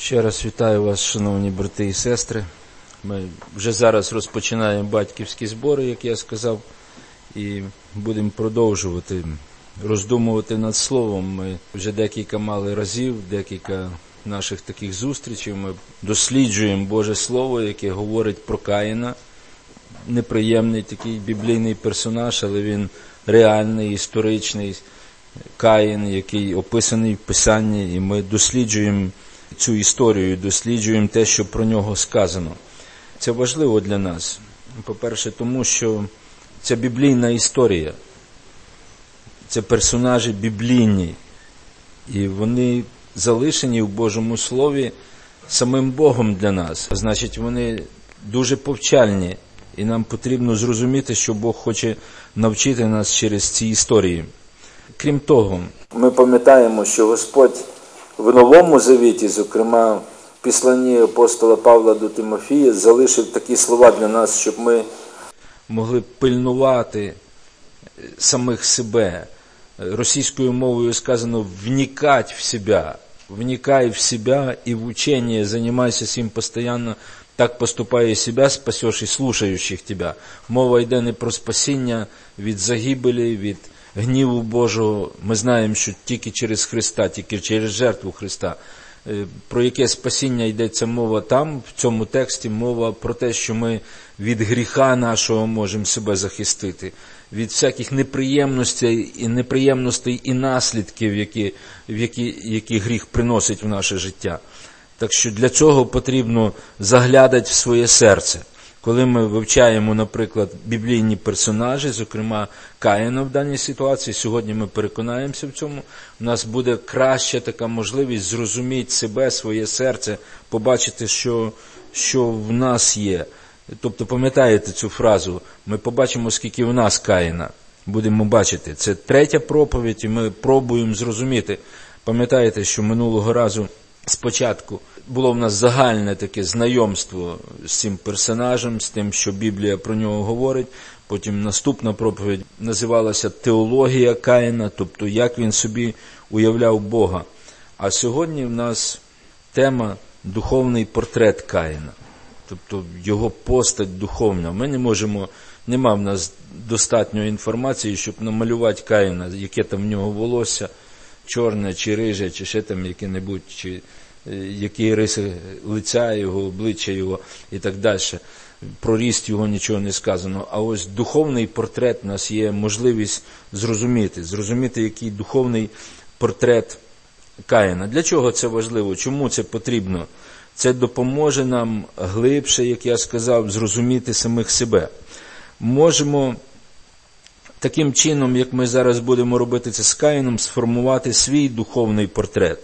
Ще раз вітаю вас, шановні брати і сестри. Ми вже зараз розпочинаємо батьківські збори, як я сказав, і будемо продовжувати роздумувати над Словом. Ми вже декілька мали разів, декілька наших таких зустрічей. Ми досліджуємо Боже Слово, яке говорить про Каїна. Неприємний такий біблійний персонаж, але він реальний, історичний Каїн, який описаний в Писанні, і ми досліджуємо цю історію, досліджуємо те, що про нього сказано. Це важливо для нас. По-перше, тому що це біблійна історія. Це персонажі біблійні. І вони залишені в Божому Слові самим Богом для нас. Значить, вони дуже повчальні. І нам потрібно зрозуміти, що Бог хоче навчити нас через ці історії. Крім того, ми пам'ятаємо, що Господь в Новому Завіті, зокрема в післанні апостола Павла до Тимофія, залишив такі слова для нас, щоб ми могли пильнувати самих себе. Російською мовою сказано «вникать в себя». «Вникай в себя и в учение, занимайся сим постоянно, так поступай и себя спасешь и слушающих тебя». Мова йде не про спасіння від загибелі, від гніву Божого. Ми знаємо, що тільки через Христа, тільки через жертву Христа. Про яке спасіння йдеться мова там, в цьому тексті мова про те, що ми від гріха нашого можемо себе захистити, від всяких неприємностей і наслідків, які гріх приносить в наше життя. Так що для цього потрібно заглядати в своє серце. Коли ми вивчаємо, наприклад, біблійні персонажі, зокрема Каїна в даній ситуації, сьогодні ми переконаємося в цьому, у нас буде краща така можливість зрозуміти себе, своє серце, побачити, що в нас є. Тобто, пам'ятаєте цю фразу, ми побачимо, скільки в нас Каїна, будемо бачити. Це третя проповідь, і ми пробуємо зрозуміти. Пам'ятаєте, що минулого разу спочатку було в нас загальне таке знайомство з цим персонажем, з тим, що Біблія про нього говорить. Потім наступна проповідь називалася «Теологія Каїна», тобто як він собі уявляв Бога. А сьогодні в нас тема «Духовний портрет Каїна», тобто його постать духовна. Ми не можемо, нема в нас достатньо інформації, щоб намалювати Каїна, яке там в нього волосся, чорне чи риже, чи ще там яке-небудь, чи які риси лиця його, обличчя його і так далі. Про ріст його нічого не сказано. А ось духовний портрет у нас є можливість зрозуміти, який духовний портрет Каїна. Для чого це важливо? Чому це потрібно? Це допоможе нам глибше, як я сказав, зрозуміти самих себе. Можемо таким чином, як ми зараз будемо робити це з Каїном, сформувати свій духовний портрет.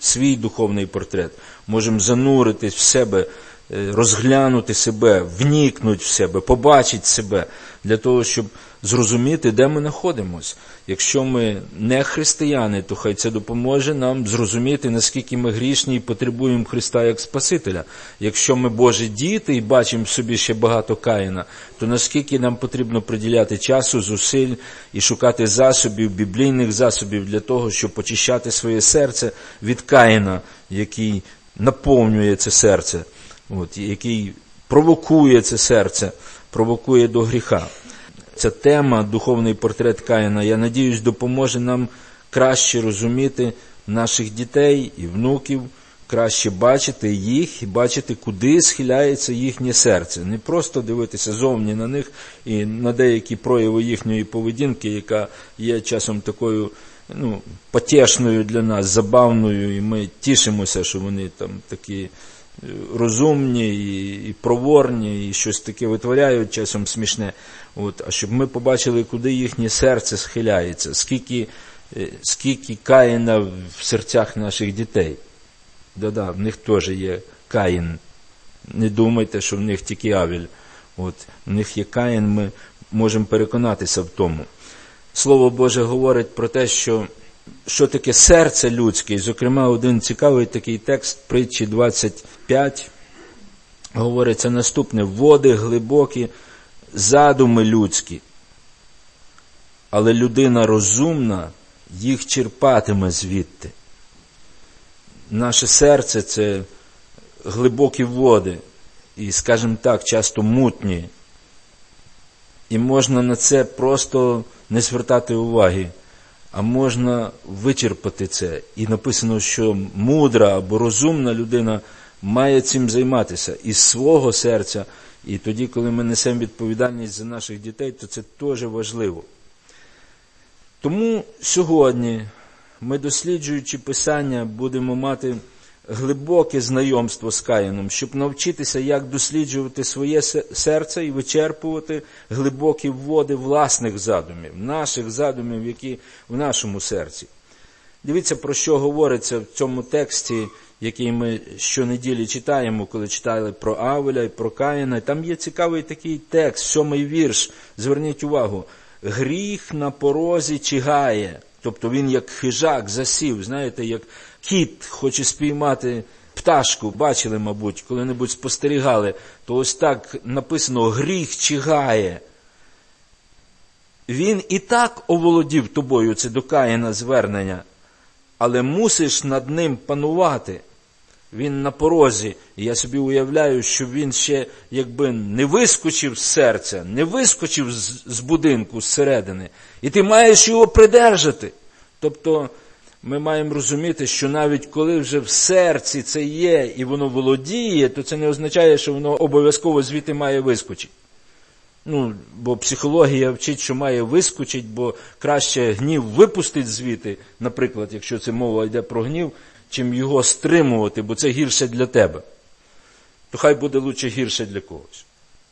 Можемо зануритись в себе, розглянути себе, вникнути в себе, побачити себе, для того, щоб зрозуміти, де ми знаходимося. Якщо ми не християни, то хай це допоможе нам зрозуміти, наскільки ми грішні і потребуємо Христа як Спасителя. Якщо ми Божі діти і бачимо в собі ще багато Каїна, то наскільки нам потрібно приділяти часу, зусиль і шукати засобів, біблійних засобів для того, щоб очищати своє серце від Каїна, який наповнює це серце, який провокує це серце, провокує до гріха. Ця тема «Духовний портрет Каїна», я надіюсь, допоможе нам краще розуміти наших дітей і внуків, краще бачити їх і бачити, куди схиляється їхнє серце. Не просто дивитися зовні на них і на деякі прояви їхньої поведінки, яка є часом такою потішною для нас, забавною, і ми тішимося, що вони там такі розумні і проворні, і щось таке витворяють, часом смішне. А щоб ми побачили, куди їхнє серце схиляється, скільки Каїна в серцях наших дітей. Да-да, в них теж є Каїн. Не думайте, що в них тільки Авель. В них є Каїн, ми можемо переконатися в тому. Слово Боже говорить про те, що таке серце людське. І, зокрема, один цікавий такий текст, притчі 25, говориться наступне: «Води глибокі, задуми людські, але людина розумна їх черпатиме звідти». Наше серце – це глибокі води, і, скажімо так, часто мутні. І можна на це просто не звертати уваги, а можна вичерпати це. І написано, що мудра або розумна людина має цим займатися із свого серця. І тоді, коли ми несемо відповідальність за наших дітей, то це теж важливо. Тому сьогодні ми, досліджуючи Писання, будемо мати глибоке знайомство з Каїном, щоб навчитися, як досліджувати своє серце і вичерпувати глибокі води власних задумів, наших задумів, які в нашому серці. Дивіться, про що говориться в цьому тексті, який ми щонеділі читаємо, коли читали про Авеля і про Каїна. Там є цікавий такий текст, 7-й вірш, зверніть увагу. «Гріх на порозі чигає». Тобто він як хижак засів, знаєте, як кіт хоче спіймати пташку. Бачили, мабуть, коли-небудь спостерігали, то ось так написано «гріх чигає». Він і так оволодів тобою, це до Каїна звернення, але мусиш над ним панувати. Він на порозі, і я собі уявляю, що він ще якби не вискочив з серця, не вискочив з будинку, зсередини, і ти маєш його придержати. Тобто ми маємо розуміти, що навіть коли вже в серці це є і воно володіє, то це не означає, що воно обов'язково звідти має вискочити. Бо психологія вчить, що має вискочити, бо краще гнів випустить звідти, наприклад, якщо це мова йде про гнів, чим його стримувати, бо це гірше для тебе. То хай буде лучше гірше для когось.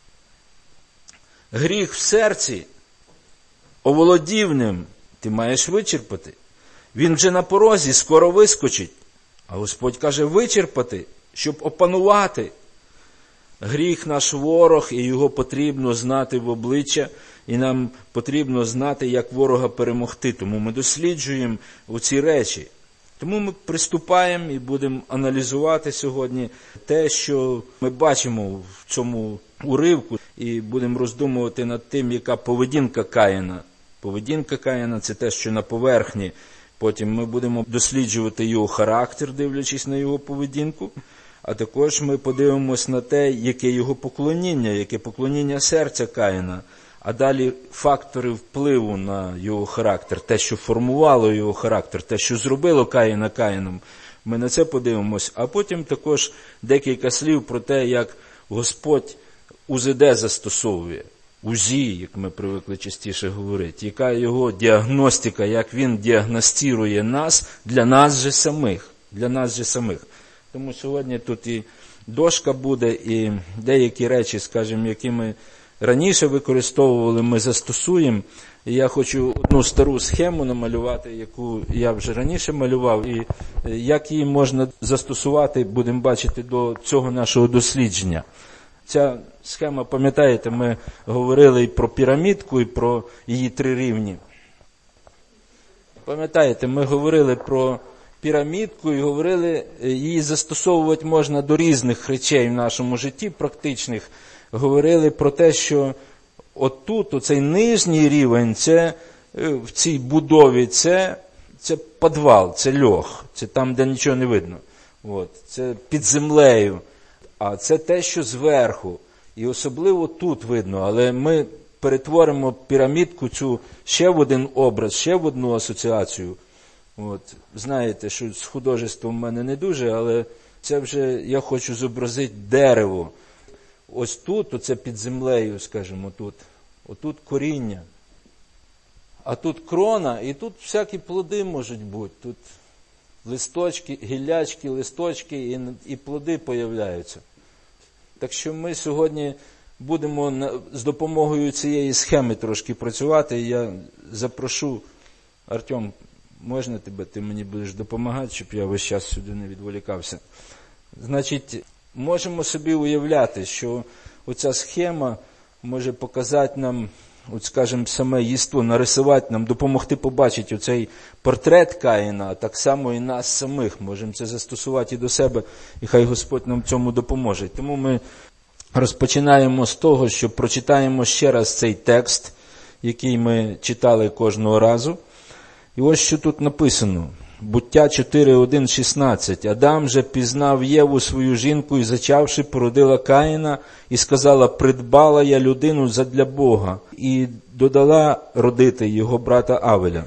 Гріх в серці, оволодів ним, ти маєш вичерпати. Він вже на порозі, скоро вискочить. А Господь каже вичерпати, щоб опанувати. Гріх наш ворог, і його потрібно знати в обличчя, і нам потрібно знати, як ворога перемогти. Тому ми досліджуємо оці речі. Тому ми приступаємо і будемо аналізувати сьогодні те, що ми бачимо в цьому уривку, і будемо роздумувати над тим, яка поведінка Каїна. Поведінка Каїна – це те, що на поверхні. Потім ми будемо досліджувати його характер, дивлячись на його поведінку. А також ми подивимось на те, яке його поклоніння, яке поклоніння серця Каїна. А далі фактори впливу на його характер, те, що формувало його характер, те, що зробило Каїна Каїном. Ми на це подивимось. А потім також декілька слів про те, як Господь УЗД застосовує. УЗІ, як ми привикли частіше говорити. Яка його діагностика, як він діагностирує нас для нас же самих. Для нас же самих. Тому сьогодні тут і дошка буде, і деякі речі, скажімо, які ми раніше використовували, ми застосуємо. І я хочу одну стару схему намалювати, яку я вже раніше малював, і як її можна застосувати, будемо бачити, до цього нашого дослідження. Ця схема, пам'ятаєте, ми говорили і про пірамідку, і про її 3 рівні. Пам'ятаєте, ми говорили про пірамідку і говорили, її застосовувати можна до різних речей в нашому житті, практичних. Говорили про те, що отут, оцей нижній рівень, це в цій будові, це підвал, це льох, це там, де нічого не видно. Це під землею. А це те, що зверху. І особливо тут видно. Але ми перетворимо пірамідку цю ще в один образ, ще в одну асоціацію. Знаєте, що з художеством в мене не дуже, але це вже я хочу зобразити дерево. Ось тут, оце під землею, скажімо, тут. Отут коріння. А тут крона, і тут всякі плоди можуть бути. Тут листочки, гіллячки, листочки і плоди появляються. Так що ми сьогодні будемо з допомогою цієї схеми трошки працювати. Я запрошу, Артем, можна тебе, ти мені будеш допомагати, щоб я весь час сюди не відволікався. Значить, можемо собі уявляти, що оця схема може показати нам, скажімо, саме єство, нарисувати нам, допомогти побачити оцей портрет Каїна, а так само і нас самих. Можемо це застосувати і до себе, і хай Господь нам в цьому допоможе. Тому ми розпочинаємо з того, що прочитаємо ще раз цей текст, який ми читали кожного разу. І ось що тут написано. Буття 4:1-16. Адам же пізнав Єву, свою жінку, і зачавши, породила Каїна, і сказала: придбала я людину задля Бога, і додала родити його брата Авеля.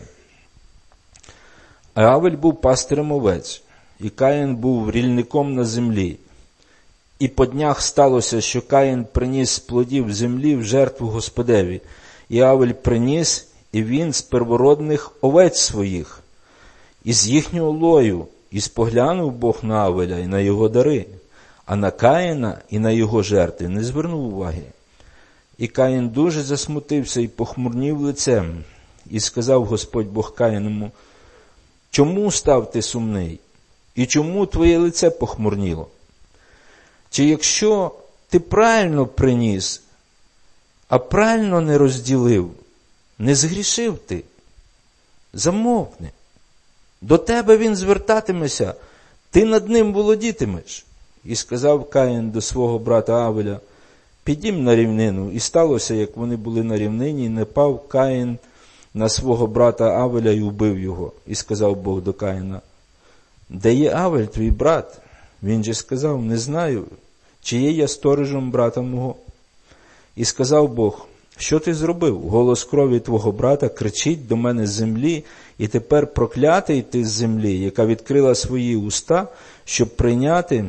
А Авель був пастирем овець, і Каїн був рільником на землі. І по днях сталося, що Каїн приніс з плодів землі в жертву Господеві. І Авель приніс, і він з первородних овець своїх, із їхнього лою, і споглянув Бог на Авеля і на його дари, а на Каїна і на його жертви не звернув уваги. І Каїн дуже засмутився і похмурнів лицем, і сказав Господь Бог Каїному: чому став ти сумний? І чому твоє лице похмурніло? Чи якщо ти правильно приніс, а правильно не розділив, не згрішив ти? Замовкни. До тебе він звертатиметься, ти над ним володітимеш. І сказав Каїн до свого брата Авеля: підім на рівнину. І сталося, як вони були на рівнині, і напав Каїн на свого брата Авеля і убив його. І сказав Бог до Каїна: де є Авель, твій брат? Він же сказав: не знаю, чи є я сторожем брата мого. І сказав Бог: що ти зробив? Голос крові твого брата кричить до мене з землі, і тепер проклятий ти з землі, яка відкрила свої уста, щоб прийняти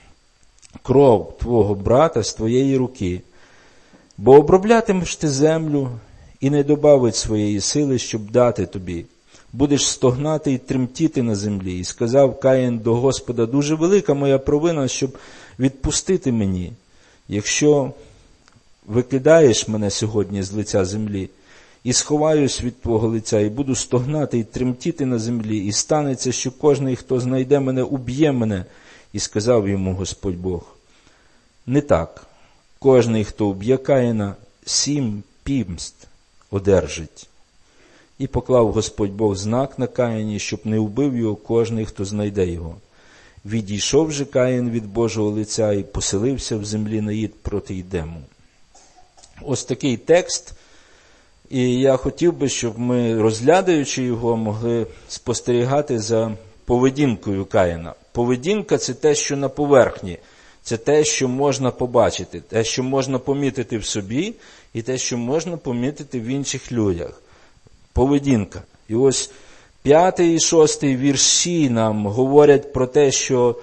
кров твого брата з твоєї руки. Бо оброблятимеш ти землю, і не добавить своєї сили, щоб дати тобі. Будеш стогнати і тремтіти на землі. І сказав Каїн до Господа: дуже велика моя провина, щоб відпустити мені. Якщо викидаєш мене сьогодні з лиця землі, і сховаюсь від твого лиця, і буду стогнати і тремтіти на землі, і станеться, що кожний, хто знайде мене, уб'є мене. І сказав йому Господь Бог: не так. Кожний, хто уб'є Каїна, 7 пімст одержить. І поклав Господь Бог знак на Каїні, щоб не вбив його кожний, хто знайде його. Відійшов же Каїн від Божого лиця і поселився в землі наїд проти Єдему. Ось такий текст. І я хотів би, щоб ми, розглядаючи його, могли спостерігати за поведінкою Каїна. Поведінка – це те, що на поверхні. Це те, що можна побачити, те, що можна помітити в собі, і те, що можна помітити в інших людях. Поведінка. І ось 5 і 6 вірші нам говорять про те, що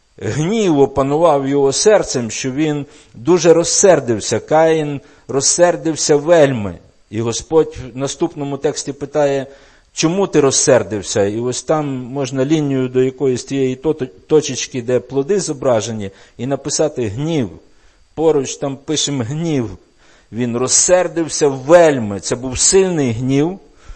гнів опанував його серцем, що він дуже розсердився. Каїн розсердився вельми. І Господь в наступному тексті питає: чому ти розсердився? І ось там можна лінію до якоїсь тієї точечки, де плоди зображені, і написати гнів. Поруч там пишемо гнів. Він розсердився вельми. Це був сильний гнів.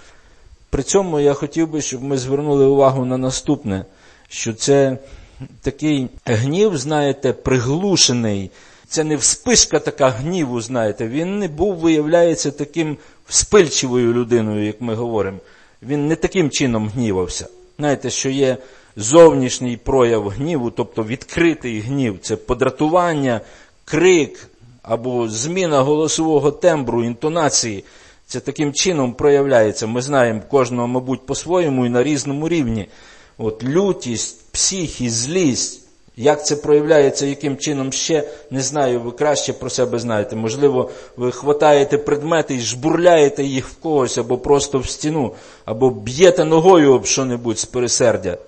При цьому я хотів би, щоб ми звернули увагу на наступне, що це такий гнів, знаєте, приглушений. Це не вспишка така гніву, знаєте. Він не був, виявляється, таким вспильчивою людиною, як ми говоримо. Він не таким чином гнівався. Знаєте, що є зовнішній прояв гніву, тобто відкритий гнів. Це подратування, крик або зміна голосового тембру, інтонації. Це таким чином проявляється. Ми знаємо кожного, мабуть, по-своєму і на різному рівні. От лютість, психість, злість. Як це проявляється, яким чином ще, не знаю, ви краще про себе знаєте. Можливо, ви хватаєте предмети і жбурляєте їх в когось, або просто в стіну, або б'єте ногою об що-небудь з пересердя.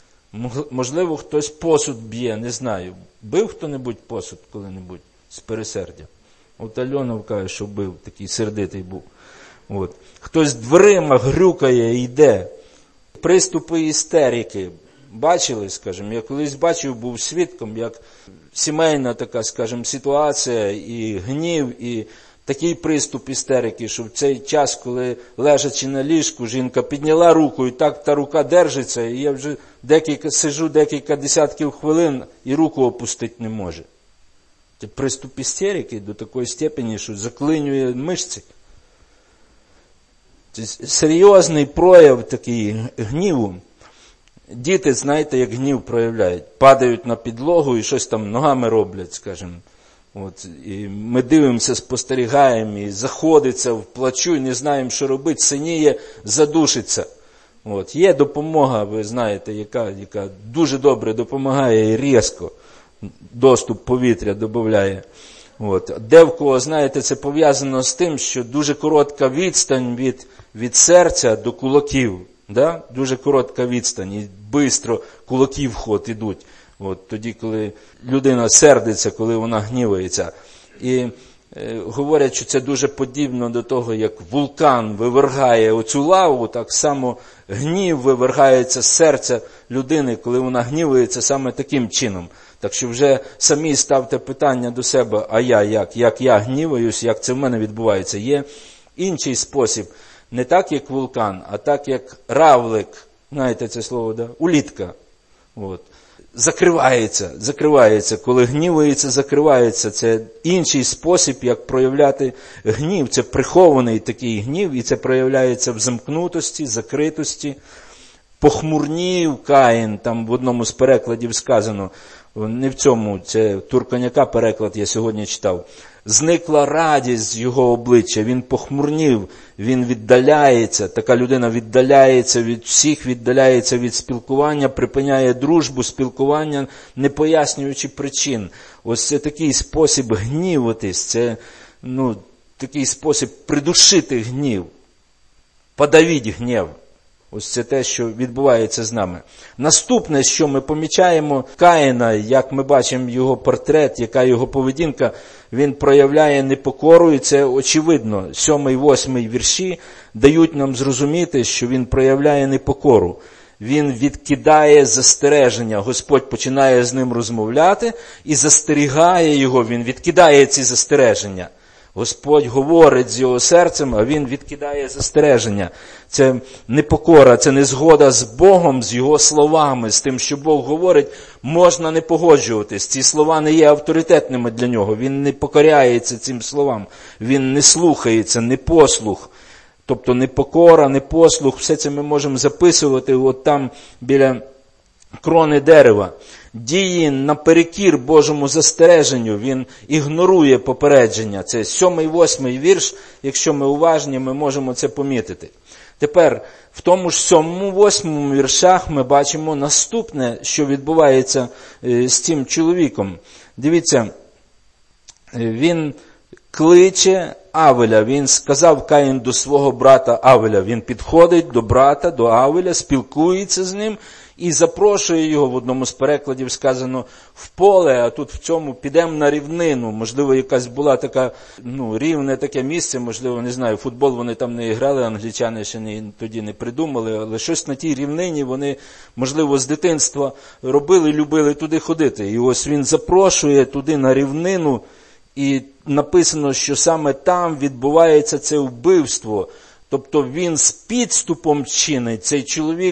Можливо, хтось посуд б'є, не знаю. Бив хто-небудь посуд коли-небудь з пересердя? От Альона каже, що бив, такий сердитий був. От. Хтось дверима грюкає і йде. Приступи істерики. Бачили, скажімо, я колись бачив, був свідком, як сімейна така, скажімо, ситуація, і гнів, і такий приступ істерики, що в цей час, коли лежачи на ліжку, жінка підняла руку, і так та рука держиться, і я вже сижу декілька десятків хвилин, і руку опустити не може. Це приступ істерики до такої степені, що заклинює мишці. Це серйозний прояв такий гніву. Діти, знаєте, як гнів проявляють. Падають на підлогу і щось там ногами роблять, скажімо. От, і ми дивимося, спостерігаємо, і заходиться в плачу, і не знаємо, що робити, синіє, задушиться. Є допомога, ви знаєте, яка дуже добре допомагає і різко доступ повітря додає. Де в кого, знаєте, це пов'язано з тим, що дуже коротка відстань від серця до кулаків. Да? Дуже коротка відстань, і швидко кулаки в ход ідуть. Тоді, коли людина сердиться, коли вона гнівається. І говорять, що це дуже подібно до того, як вулкан вивергає оцю лаву, так само гнів вивергається з серця людини, коли вона гнівається саме таким чином. Так що вже самі ставте питання до себе, а як я гніваюсь, як це в мене відбувається. Є інший спосіб, не так, як вулкан, а так, як равлик, знаєте це слово, да? Улітка. Закривається, коли гнівається, закривається. Це інший спосіб, як проявляти гнів. Це прихований такий гнів, і це проявляється в замкнутості, закритості. Похмурнів Каїн, там в одному з перекладів сказано, не в цьому, це Турконяка переклад я сьогодні читав. Зникла радість з його обличчя, він похмурнів, він віддаляється, така людина віддаляється від всіх, віддаляється від спілкування, припиняє дружбу, спілкування, не пояснюючи причин. Ось це такий спосіб гніватись, це такий спосіб придушити гнів, подавіть гнів. Ось це те, що відбувається з нами. Наступне, що ми помічаємо Каїна, як ми бачимо його портрет, яка його поведінка, він проявляє непокору, і це очевидно. 7-8 вірші дають нам зрозуміти, що він проявляє непокору. Він відкидає застереження. Господь починає з ним розмовляти і застерігає його, він відкидає ці застереження. Господь говорить з його серцем, а він відкидає застереження. Це непокора, це незгода з Богом, з його словами, з тим, що Бог говорить, можна не погоджуватись. Ці слова не є авторитетними для нього. Він не покоряється цим словам. Він не слухається, не послух. Тобто непокора, непослух, все це ми можемо записувати от там біля крони дерева. Дії наперекір Божому застереженню, він ігнорує попередження. Це 7-8 вірш, якщо ми уважні, ми можемо це помітити. Тепер, в тому ж 7-8 віршах ми бачимо наступне, що відбувається з цим чоловіком. Дивіться, він кличе Авеля, він сказав Каїн до свого брата Авеля, він підходить до брата, до Авеля, спілкується з ним, і запрошує його, в одному з перекладів сказано, в поле, а тут в цьому підемо на рівнину. Можливо, якась була така, рівне таке місце, можливо, не знаю, футбол вони там не грали, англічани ще тоді не придумали, але щось на тій рівнині вони, можливо, з дитинства робили, любили туди ходити. І ось він запрошує туди на рівнину, і написано, що саме там відбувається це вбивство. Тобто він з підступом чинить, цей чоловік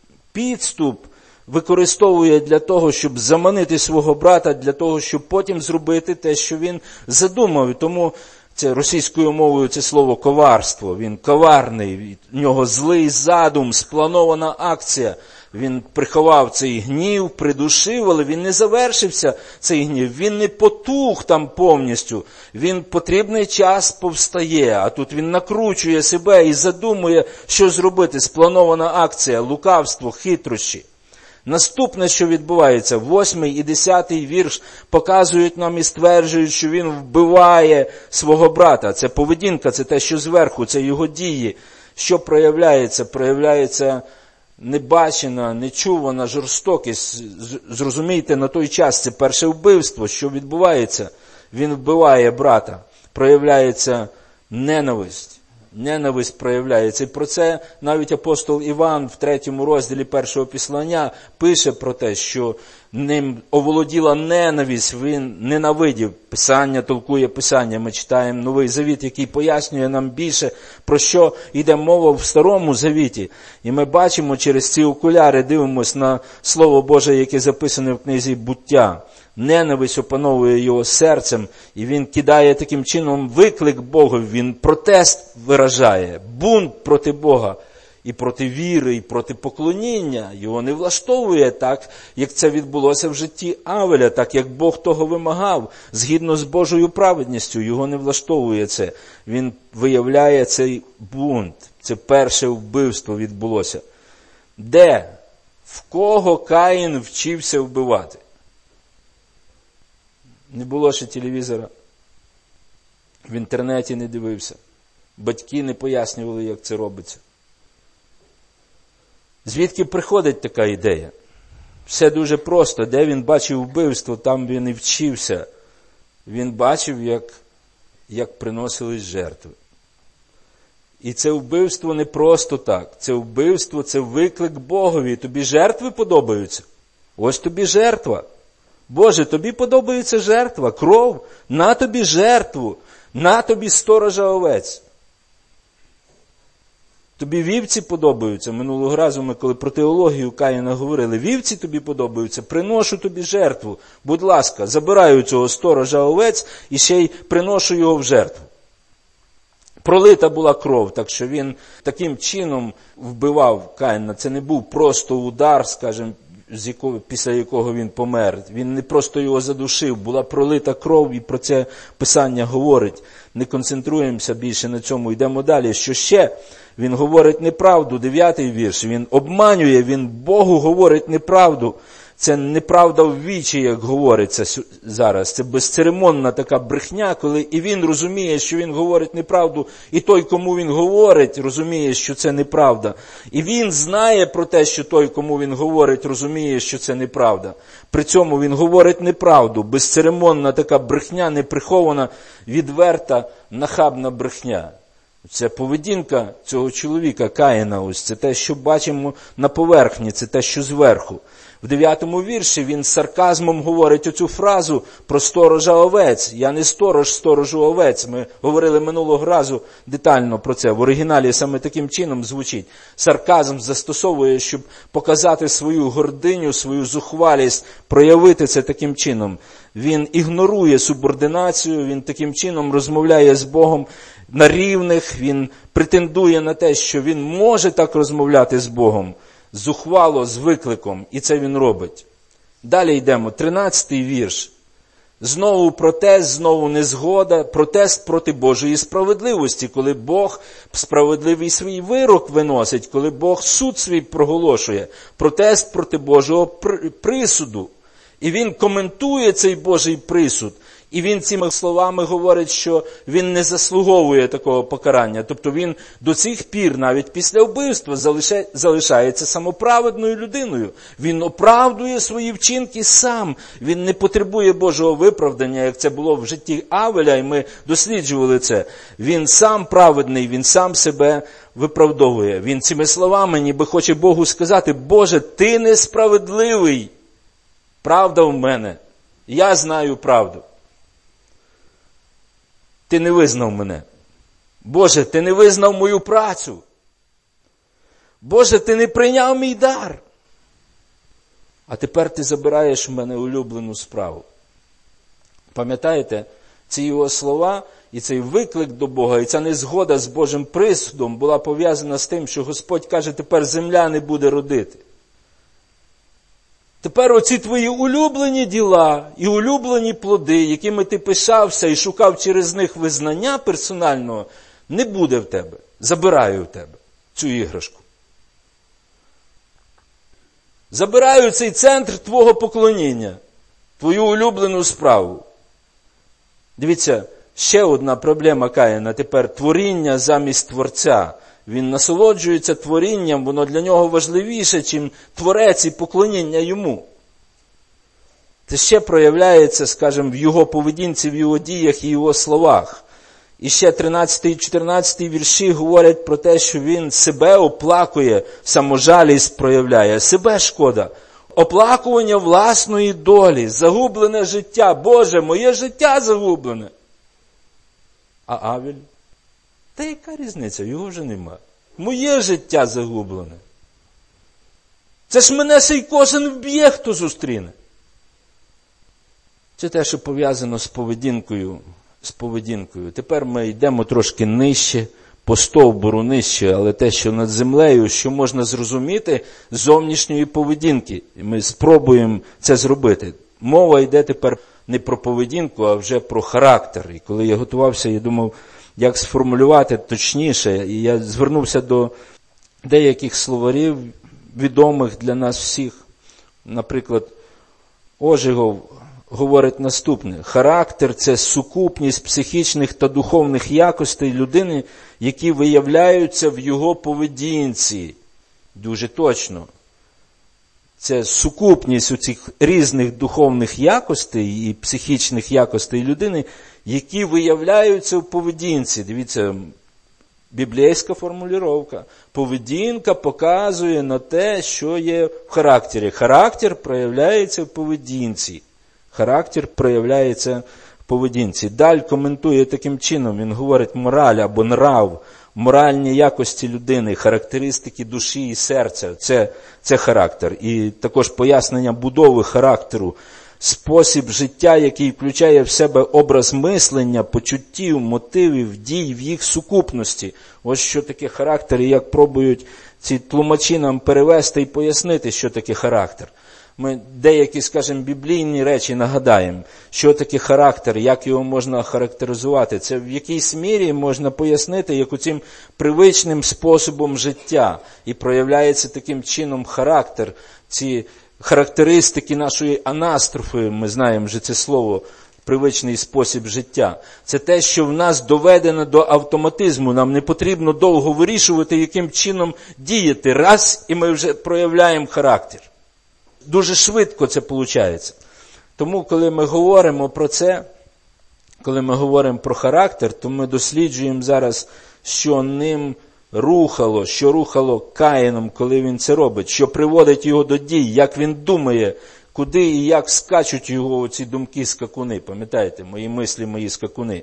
підступ використовує для того, щоб заманити свого брата, для того, щоб потім зробити те, що він задумав. І тому це російською мовою це слово коварство. Він коварний, в нього злий задум, спланована акція. Він приховав цей гнів, придушив, але він не завершився, цей гнів. Він не потух там повністю. Він потрібний час повстає, а тут він накручує себе і задумує, що зробити. Спланована акція, лукавство, хитрощі. Наступне, що відбувається, 8 і 10 вірш показують нам і стверджують, що він вбиває свого брата. Це поведінка, це те, що зверху, це його дії. Що проявляється? Проявляється небачена, нечувана жорстокість. Зрозумійте, на той час це перше вбивство. Що відбувається? Він вбиває брата. Проявляється ненависть. Ненависть проявляється. І про це навіть апостол Іван в 3 розділі 1 післання пише про те, що ним оволоділа ненависть, він ненавидів. Писання, толкує Писання. Ми читаємо Новий Завіт, який пояснює нам більше, про що йде мова в Старому Завіті. І ми бачимо через ці окуляри, дивимося на Слово Боже, яке записане в книзі «Буття». Ненависть опановує його серцем, і він кидає таким чином виклик Богу, він протест виражає, бунт проти Бога, і проти віри, і проти поклоніння. Його не влаштовує так, як це відбулося в житті Авеля, так як Бог того вимагав, згідно з Божою праведністю. Його не влаштовує це. Він виявляє цей бунт. Це перше вбивство відбулося. Де? В кого Каїн вчився вбивати? Не було ще телевізора. В інтернеті не дивився. Батьки не пояснювали, як це робиться. Звідки приходить така ідея? Все дуже просто. Де він бачив вбивство, там він і вчився. Він бачив, як приносились жертви. І це вбивство не просто так. Це вбивство, це виклик Богові. Тобі жертви подобаються? Ось тобі жертва. Боже, тобі подобається жертва, кров. На тобі жертву. На тобі сторожа овець. Тобі вівці подобаються. Минулого разу ми, коли про теологію Каїна говорили, вівці тобі подобаються, приношу тобі жертву. Будь ласка, забираю цього сторожа овець і ще й приношу його в жертву. Пролита була кров, так що він таким чином вбивав Каїна. Це не був просто удар, скажімо, після якого він помер. Він не просто його задушив, була пролита кров, і про це Писання говорить. Не концентруємося більше на цьому, йдемо далі. Що ще? Він говорить неправду, 9-й вірш. Він обманює, він Богу говорить неправду. Це неправда в вічі, як говориться зараз. Це безцеремонна така брехня, коли і він розуміє, що він говорить неправду, і той, кому він говорить, розуміє, що це неправда. І він знає про те, що той, кому він говорить, розуміє, що це неправда. При цьому він говорить неправду. Безцеремонна така брехня, неприхована, відверта, нахабна брехня. Це поведінка цього чоловіка, Каїна, ось це те, що бачимо на поверхні, це те, що зверху. В 9-му вірші він з сарказмом говорить оцю фразу про сторожа овець. Я не сторож, сторожу овець. Ми говорили минулого разу детально про це. В оригіналі саме таким чином звучить. Сарказм застосовує, щоб показати свою гординю, свою зухвалість, проявити це таким чином. Він ігнорує субординацію, він таким чином розмовляє з Богом на рівних, він претендує на те, що він може так розмовляти з Богом. Зухвало, з викликом, і це він робить. Далі йдемо, 13-й вірш. Знову протест, знову незгода, протест проти Божої справедливості, коли Бог справедливий свій вирок виносить, коли Бог суд свій проголошує, протест проти Божого присуду. І він коментує цей Божий присуд. І він цими словами говорить, що він не заслуговує такого покарання. Тобто він до цих пір, навіть після вбивства, залишається самоправедною людиною. Він оправдує свої вчинки сам. Він не потребує Божого виправдання, як це було в житті Авеля, і ми досліджували це. Він сам праведний, він сам себе виправдовує. Він цими словами ніби хоче Богу сказати: Боже, ти несправедливий. Правда в мене. Я знаю правду. Ти не визнав мене. Боже, ти не визнав мою працю. Боже, ти не прийняв мій дар. А тепер ти забираєш в мене улюблену справу. Пам'ятаєте, ці його слова і цей виклик до Бога, і ця незгода з Божим присудом була пов'язана з тим, що Господь каже: тепер земля не буде родити. Тепер оці твої улюблені діла і улюблені плоди, якими ти пишався і шукав через них визнання персонального, не буде в тебе. Забираю в тебе цю іграшку. Забираю цей центр твого поклоніння, твою улюблену справу. Дивіться, ще одна проблема Каїна. Тепер творіння замість Творця. Він насолоджується творінням, воно для нього важливіше, чим творець і поклоніння йому. Це ще проявляється, скажімо, в його поведінці, в його діях і його словах. І ще 13 і 14 вірші говорять про те, що він себе оплакує, саможалість проявляє, себе шкода. Оплакування власної долі, загублене життя. Боже, моє життя загублене. А Авель? Та яка різниця? Його вже нема. Моє життя загублене. Це ж мене сей кожен вб'є, хто зустріне. Це те, що пов'язано з поведінкою. Тепер ми йдемо трошки нижче, по стовбуру нижче, але те, що над землею, що можна зрозуміти з зовнішньої поведінки. І ми спробуємо це зробити. Мова йде тепер не про поведінку, а вже про характер. І коли я готувався, я думав, як сформулювати точніше. І я звернувся до деяких словарів, відомих для нас всіх. Наприклад, Ожегов говорить наступне. Характер – це сукупність психічних та духовних якостей людини, які виявляються в його поведінці. Дуже точно. Це сукупність у цих різних духовних якостей і психічних якостей людини, які виявляються в поведінці. Дивіться, біблійська формулювання. Поведінка показує на те, що є в характері. Характер проявляється в поведінці. Характер проявляється в поведінці. Даль коментує таким чином, він говорить мораль або нрав, моральні якості людини, характеристики душі і серця. Це характер. І також пояснення будови характеру. Спосіб життя, який включає в себе образ мислення, почуттів, мотивів, дій в їх сукупності. Ось що таке характер і як пробують ці тлумачі нам перевести і пояснити, що таке характер. Ми деякі, скажімо, біблійні речі нагадаємо, що таке характер, як його можна характеризувати. Це в якійсь мірі можна пояснити, як оцим привичним способом життя. І проявляється таким чином характер, ці характеристики нашої анастрофи, ми знаємо вже це слово, привичний спосіб життя. Це те, що в нас доведено до автоматизму. Нам не потрібно довго вирішувати, яким чином діяти. Раз, і ми вже проявляємо характер. Дуже швидко це виходить. Тому, коли ми говоримо про це, коли ми говоримо про характер, то ми досліджуємо зараз, що ним рухало, що рухало Каїном, коли він це робить, що приводить його до дій, як він думає, куди і як скачуть його ці думки-скакуни. Пам'ятаєте, мої мислі, мої скакуни.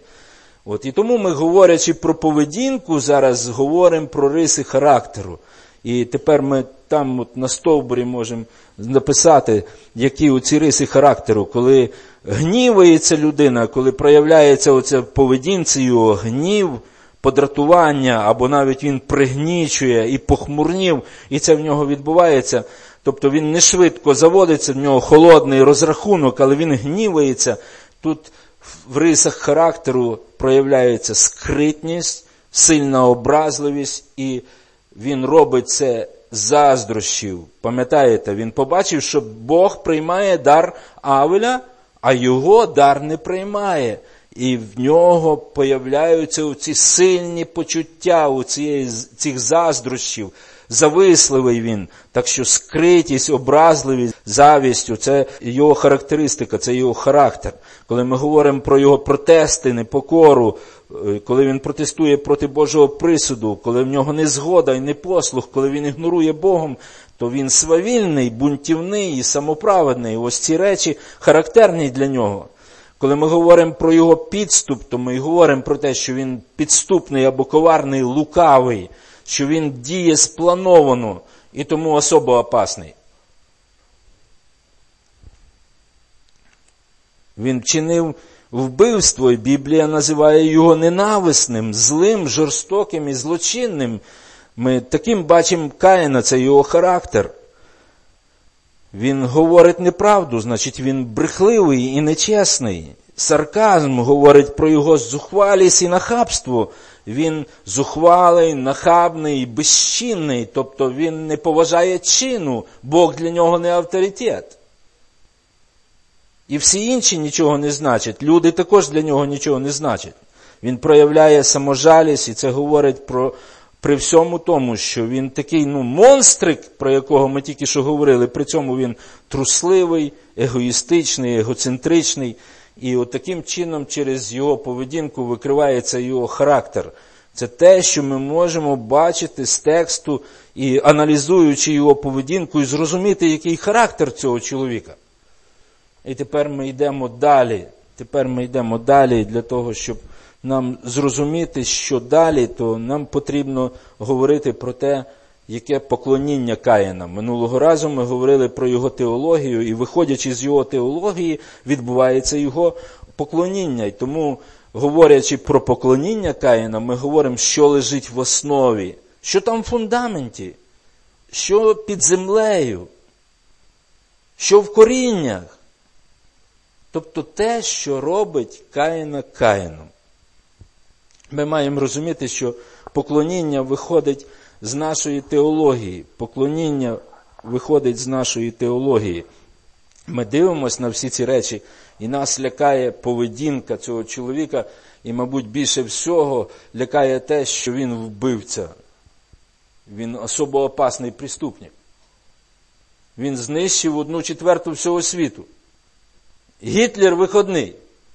І тому ми, говорячи про поведінку, зараз говоримо про риси характеру. І тепер ми там на стовбурі можемо написати, які оці риси характеру. Коли гнівається людина, коли проявляється оця в поведінці його гнів, подратування, або навіть він пригнічує і похмурнів, і це в нього відбувається. Тобто він не швидко заводиться, в нього холодний розрахунок, але він гнівається. Тут в рисах характеру проявляється скритність, сильна образливість, і він робить це з заздрощів. Пам'ятаєте, він побачив, що Бог приймає дар Авеля, а його дар не приймає. І в нього появляються оці сильні почуття у цих заздрощів. Зависливий він. Так що скритість, образливість, завість – це його характеристика, це його характер. Коли ми говоримо про його протести, непокору, коли він протестує проти Божого присуду, коли в нього незгода і непослух, коли він ігнорує Богом, то він свавільний, бунтівний і самоправедний. Ось ці речі характерні для нього. Коли ми говоримо про його підступ, то ми говоримо про те, що він підступний або коварний, лукавий, що він діє сплановано і тому особо опасний. Він вчинив вбивство, і Біблія називає його ненависним, злим, жорстоким і злочинним. Ми таким бачимо Каїна, це його характер. Він говорить неправду, значить він брехливий і нечесний. Сарказм говорить про його зухвалість і нахабство. Він зухвалий, нахабний, безчинний, тобто він не поважає чину, Бог для нього не авторитет. І всі інші нічого не значать, люди також для нього нічого не значать. Він проявляє саможалість, і це говорить при всьому тому, що він такий, монстрик, про якого ми тільки що говорили, при цьому він трусливий, егоїстичний, егоцентричний. І от таким чином через його поведінку викривається його характер. Це те, що ми можемо бачити з тексту і аналізуючи його поведінку і зрозуміти, який характер цього чоловіка. І тепер ми йдемо далі. Для того, щоб нам зрозуміти, що далі, то нам потрібно говорити про те, яке поклоніння Каїна. Минулого разу ми говорили про його теологію, і виходячи з його теології, відбувається його поклоніння. І тому, говорячи про поклоніння Каїна, ми говоримо, що лежить в основі, що там в фундаменті, що під землею, що в коріннях. Тобто те, що робить Каїна Каїном. Ми маємо розуміти, що поклоніння виходить з нашої теології. Поклоніння виходить з нашої теології. Ми дивимося на всі ці речі, і нас лякає поведінка цього чоловіка, і, мабуть, більше всього лякає те, що він вбивця. Він особо опасний преступник. Він знищив 1/4 всього світу. Гітлер виходний.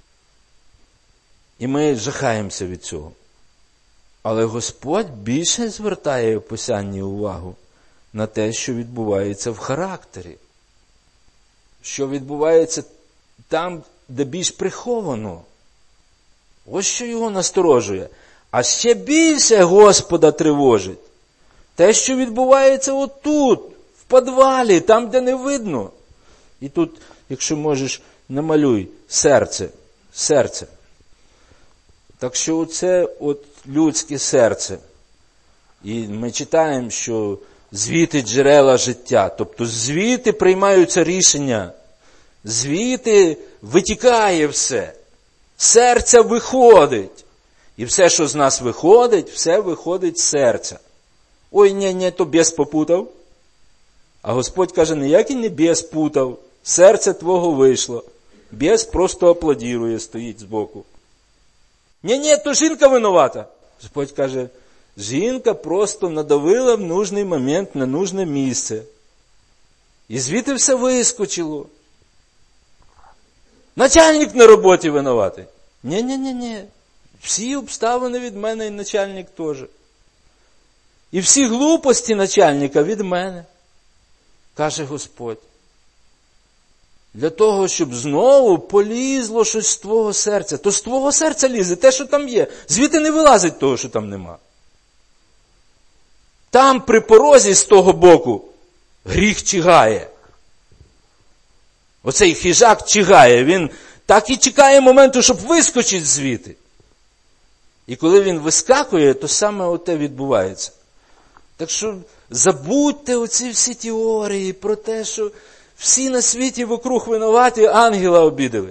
І ми жахаємося від цього. Але Господь більше звертає в Писанні увагу на те, що відбувається в характері. Що відбувається там, де більш приховано. Ось що його насторожує. А ще більше Господа тривожить те, що відбувається отут, в підвалі, там, де не видно. І тут, якщо можеш, намалюй серце. Серце. Так що оце от людське серце. І ми читаємо, що звідти джерела життя. Тобто звідти приймаються рішення. Звідти витікає все. Серця виходить. І все, що з нас виходить, все виходить з серця. Ой, ні, то бєс попутав. А Господь каже, ніякий не бєс путав. Серце твого вийшло. Бєс просто аплодірує, стоїть збоку. Ні, то жінка винувата. Господь каже, жінка просто надавила в нужний момент на нужне місце. І звідти все вискочило. Начальник на роботі винуватий. Ні. Всі обставини від мене і начальник теж. І всі глупості начальника від мене, каже Господь. Для того, щоб знову полізло щось з твого серця. То з твого серця лізе те, що там є. Звідти не вилазить того, що там нема. Там при порозі з того боку гріх чигає. Оцей хижак чигає. Він так і чекає моменту, щоб вискочити звідти. І коли він вискакує, то саме оте відбувається. Так що забудьте оці всі теорії про те, що всі на світі вокруг винуваті, ангела обідали.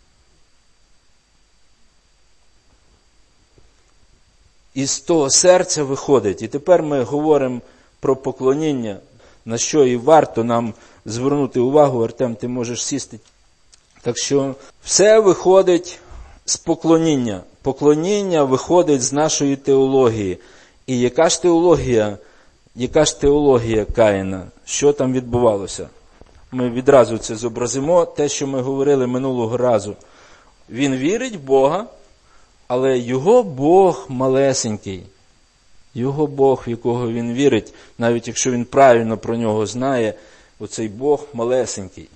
І з того серця виходить. І тепер ми говоримо про поклоніння, на що і варто нам звернути увагу. Артем, ти можеш сісти. Так що все виходить з поклоніння. Поклоніння виходить з нашої теології. І яка ж теологія Каїна? Що там відбувалося? Ми відразу це зобразимо, те, що ми говорили минулого разу. Він вірить в Бога, але його Бог малесенький. Його Бог, в якого він вірить, навіть якщо він правильно про нього знає, оцей Бог малесенький.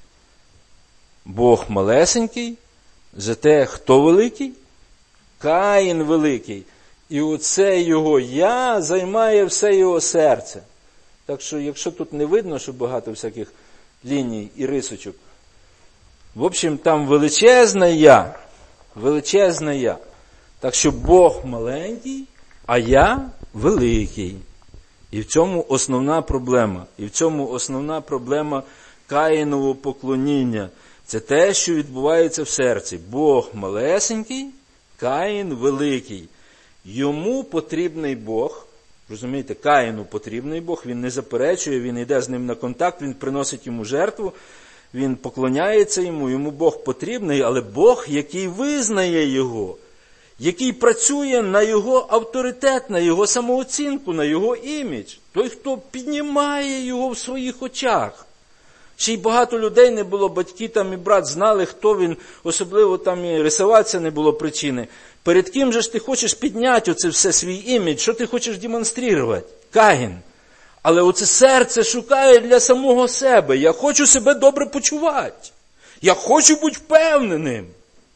Бог малесенький, зате хто великий? Каїн великий. І оце його «я» займає все його серце. Так що, якщо тут не видно, що багато всяких ліній і рисочок, в общем, там величезне «я». Величезне «я». Так що Бог маленький, а «я» великий. І в цьому основна проблема. І в цьому основна проблема Каїнового поклоніння. Це те, що відбувається в серці. Бог малесенький, Каїн великий. Йому потрібний Бог, розумієте, Каїну потрібний Бог, він не заперечує, він йде з ним на контакт, він приносить йому жертву, він поклоняється йому Бог потрібний, але Бог, який визнає його, який працює на його авторитет, на його самооцінку, на його імідж. Той, хто піднімає його в своїх очах. Ще й багато людей не було, батьки там і брат знали, хто він, особливо там і рисуватися не було причини. Перед ким же ж ти хочеш підняти оце все свій імідж, що ти хочеш демонструвати? Каїн. Але оце серце шукає для самого себе. Я хочу себе добре почувати. Я хочу бути впевненим.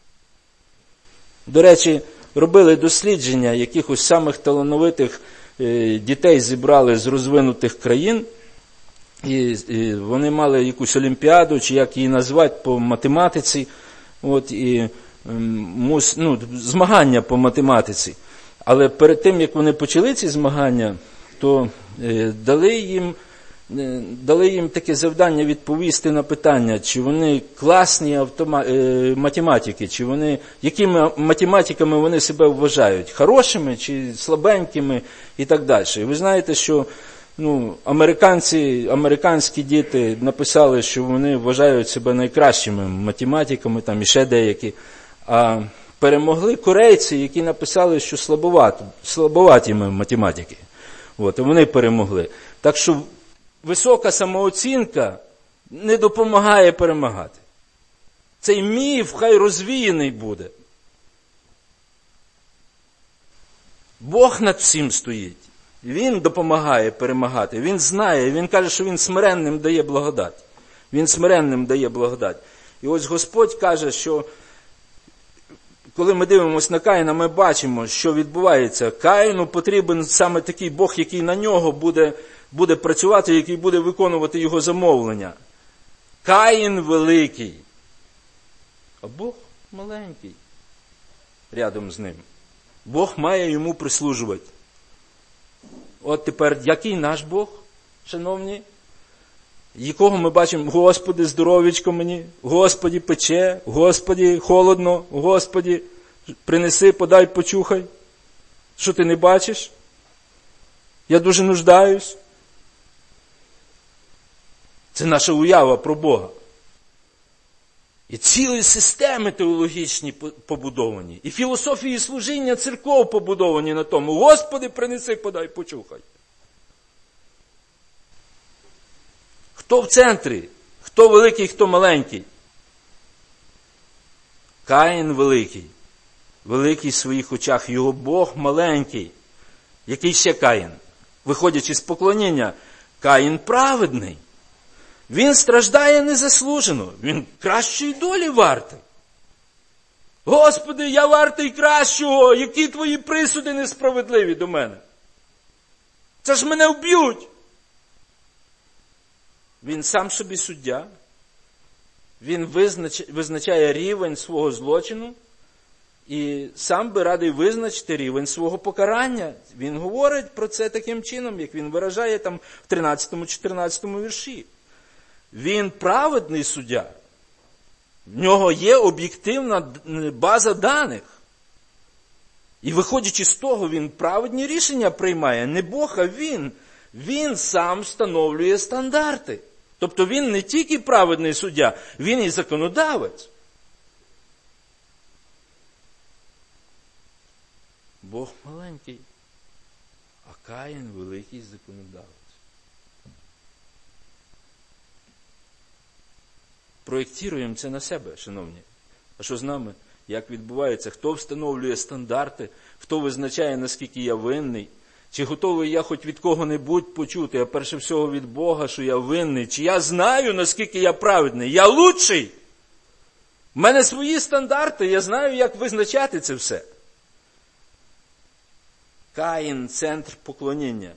До речі, робили дослідження, якихось самих талановитих дітей зібрали з розвинутих країн. І вони мали якусь олімпіаду, чи як її назвати, по математиці. Змагання по математиці. Але перед тим, як вони почали ці змагання, то дали їм таке завдання відповісти на питання, чи вони класні математики, чи вони, якими математиками вони себе вважають, хорошими чи слабенькими і так далі. І ви знаєте, що Американські діти написали, що вони вважають себе найкращими математиками, там і ще деякі. А перемогли корейці, які написали, що слабоваті математики. І вони перемогли. Так що висока самооцінка не допомагає перемагати. Цей міф хай розвіяний буде. Бог над всім стоїть. Він допомагає перемагати. Він знає, він каже, що він смиренним дає благодать. Він смиренним дає благодать. І ось Господь каже, що коли ми дивимося на Каїна, ми бачимо, що відбувається. Каїну потрібен саме такий Бог, який на нього буде працювати, який буде виконувати його замовлення. Каїн великий, а Бог маленький рядом з ним. Бог має йому прислужувати. От тепер, який наш Бог, шановні? Якого ми бачимо? Господи, здоровічко мені, Господи, пече, Господи, холодно, Господи, принеси, подай, почухай. Що ти не бачиш? Я дуже нуждаюсь. Це наша уява про Бога. І цілі системи теологічні побудовані. І філософії служіння церков побудовані на тому. Господи, принеси, подай, почухай. Хто в центрі? Хто великий, хто маленький? Каїн великий. Великий в своїх очах. Його Бог маленький. Який ще Каїн? Виходячи з поклоніння, Каїн праведний. Він страждає незаслужено. Він кращої долі вартий. Господи, я вартий кращого. Які твої присуди несправедливі до мене? Це ж мене вб'ють. Він сам собі суддя. Він визначає рівень свого злочину. І сам би радий визначити рівень свого покарання. Він говорить про це таким чином, як він виражає там в 13-14 вірші. Він праведний суддя. В нього є об'єктивна база даних. І виходячи з того, він праведні рішення приймає. Не Бог, а він. Він сам встановлює стандарти. Тобто він не тільки праведний суддя, він і законодавець. Бог маленький, а Каїн великий законодавець. Проєктуємо це на себе, шановні. А що з нами? Як відбувається? Хто встановлює стандарти? Хто визначає, наскільки я винний? Чи готовий я хоч від кого-небудь почути, а перше всього від Бога, що я винний? Чи я знаю, наскільки я праведний? Я лучший! У мене свої стандарти, я знаю, як визначати це все. Каїн – центр поклоніння.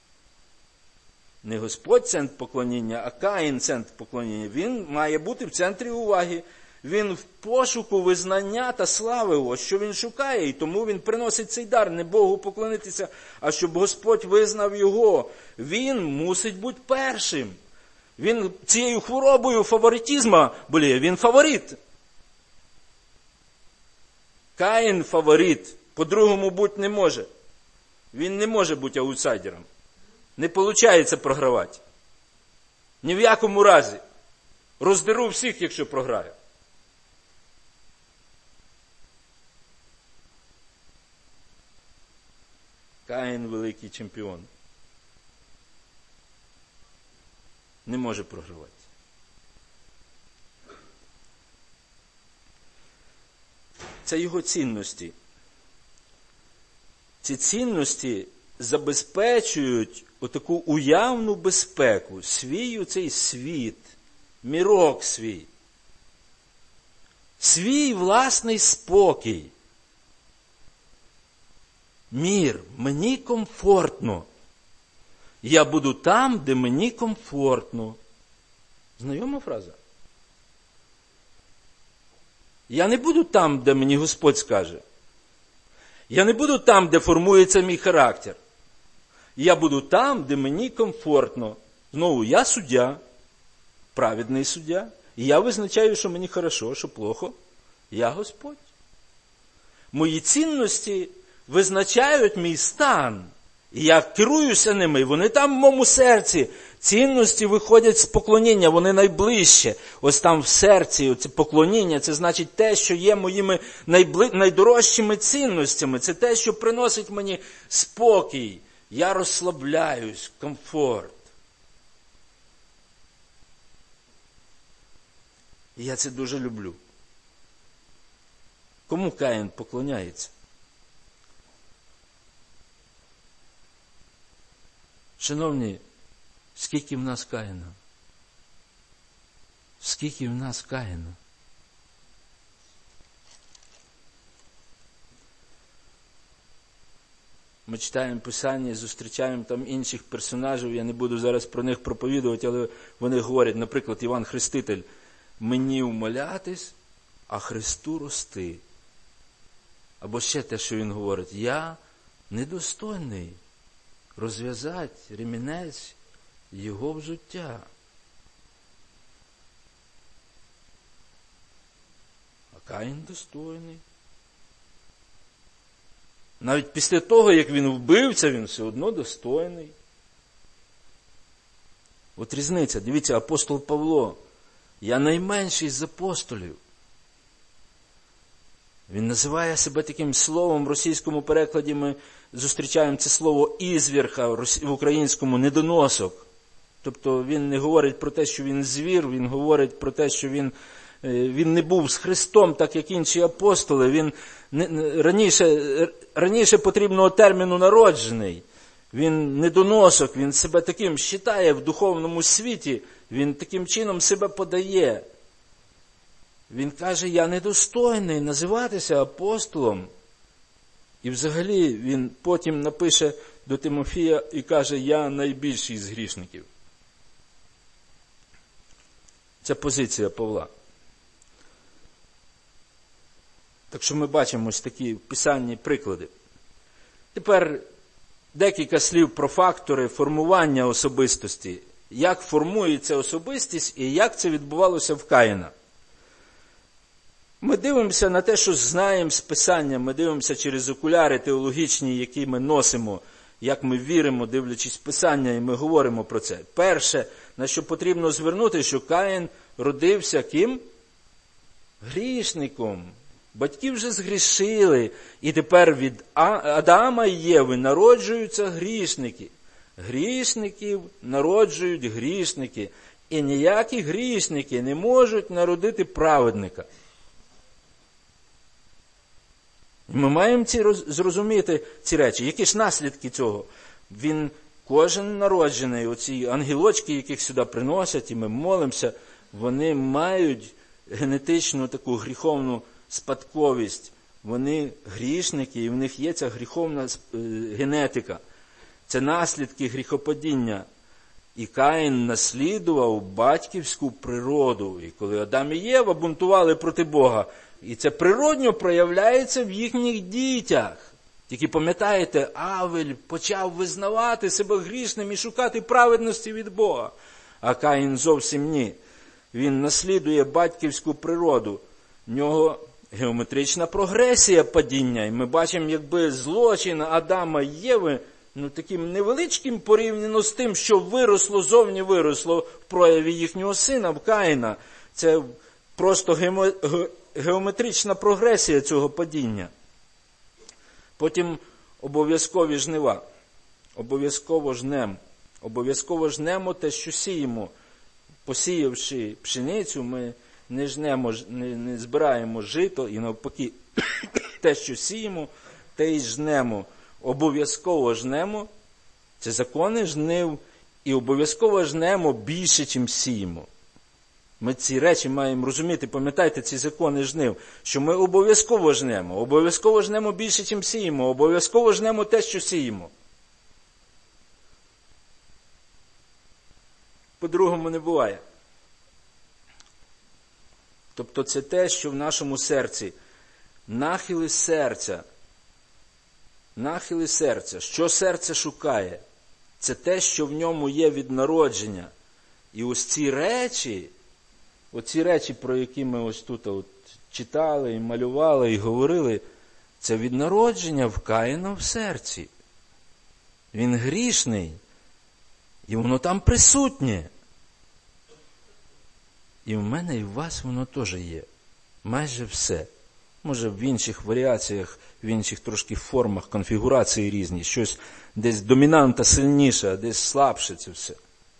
Не Господь центр поклоніння, а Каїн центр поклоніння. Він має бути в центрі уваги. Він в пошуку визнання та слави, ось що він шукає, і тому він приносить цей дар не Богу поклонитися, а щоб Господь визнав його. Він мусить бути першим. Він цією хворобою фаворитизму боліє, він фаворит. Каїн фаворит, по-другому бути не може. Він не може бути аутсайдером. Не виходить програвати. Ні в якому разі. Роздеру всіх, якщо програю. Каїн великий чемпіон. Не може програвати. Це його цінності. Ці цінності забезпечують отаку уявну безпеку, свій оцей світ, мірок свій, свій власний спокій. Мір, мені комфортно. Я буду там, де мені комфортно. Знайома фраза? Я не буду там, де мені Господь скаже. Я не буду там, де формується мій характер. Я буду там, де мені комфортно. Знову, я суддя, праведний суддя, і я визначаю, що мені хорошо, що плохо. Я Господь. Мої цінності визначають мій стан. І я керуюся ними, і вони там в моєму серці. Цінності виходять з поклоніння, вони найближче. Ось там в серці, оце поклоніння, це значить те, що є моїми найдорожчими цінностями. Це те, що приносить мені спокій. Я розслабляюсь, комфорт. І я це дуже люблю. Кому Каїн поклоняється? Шановні, скільки в нас Каїна? Скільки в нас Каїна? Ми читаємо Писання, зустрічаємо там інших персонажів, я не буду зараз про них проповідувати, але вони говорять, наприклад, Іван Хреститель, мені умолятись, а Христу рости. Або ще те, що він говорить, я недостойний розв'язати ремінець його взуття. А Каїн достойний. Навіть після того, як він вбивця, він все одно достойний. От різниця. Дивіться, апостол Павло, я найменший з апостолів. Він називає себе таким словом, в російському перекладі ми зустрічаємо це слово «ізвірха», в українському «недоносок». Тобто він не говорить про те, що він звір, він говорить про те, що він не був з Христом, так як інші апостоли. Він раніше потрібного терміну народжений. Він недоносок, він себе таким вважає в духовному світі, він таким чином себе подає. Він каже, я недостойний називатися апостолом. І взагалі він потім напише до Тимофія і каже, я найбільший з грішників. Це позиція Павла. Так що ми бачимо ось такі писанні приклади. Тепер декілька слів про фактори формування особистості. Як формується особистість і як це відбувалося в Каїна. Ми дивимося на те, що знаємо з Писання, ми дивимося через окуляри теологічні, які ми носимо, як ми віримо, дивлячись Писання, і ми говоримо про це. Перше, на що потрібно звернути, що Каїн родився ким? Грішником. Батьки вже згрішили, і тепер від Адама і Єви народжуються грішники. Грішників народжують грішники, і ніякі грішники не можуть народити праведника. Ми маємо зрозуміти ці речі. Які ж наслідки цього? Кожен народжений, оці ангелочки, яких сюди приносять, і ми молимося, вони мають генетичну таку гріховну спадковість. Вони грішники, і в них є ця гріховна генетика. Це наслідки гріхопадіння. І Каїн наслідував батьківську природу. І коли Адам і Єва бунтували проти Бога, і це природньо проявляється в їхніх дітях. Тільки пам'ятаєте, Авель почав визнавати себе грішним і шукати праведності від Бога. А Каїн зовсім ні. Він наслідує батьківську природу. В нього геометрична прогресія падіння. І ми бачимо, якби злочин Адама і Єви, таким невеличким порівняно з тим, що зовні виросло в прояві їхнього сина, в Каїна. Це просто геометрична прогресія цього падіння. Потім обов'язкові жнива. Обов'язково жнемо те, що сіємо. Посіявши пшеницю, ми не збираємо жито, і навпаки, те, що сіємо, те й жнемо. Обов'язково жнемо, це закони жнив, і обов'язково жнемо більше, чим сіємо. Ми ці речі маємо розуміти, пам'ятайте ці закони жнив, що ми обов'язково жнемо більше, чим сіємо, обов'язково жнемо те, що сіємо. По-другому не буває. Тобто це те, що в нашому серці. Нахили серця. Що серце шукає? Це те, що в ньому є від народження. І ось ці речі, про які ми ось тут читали, і малювали, і говорили, це від народження в Каїна в серці. Він грішний. І воно там присутнє. І в мене, і в вас воно теж є. Майже все. Може в інших варіаціях, в інших трошки формах, конфігурації різні. Щось десь домінанта сильніша, а десь слабше це все.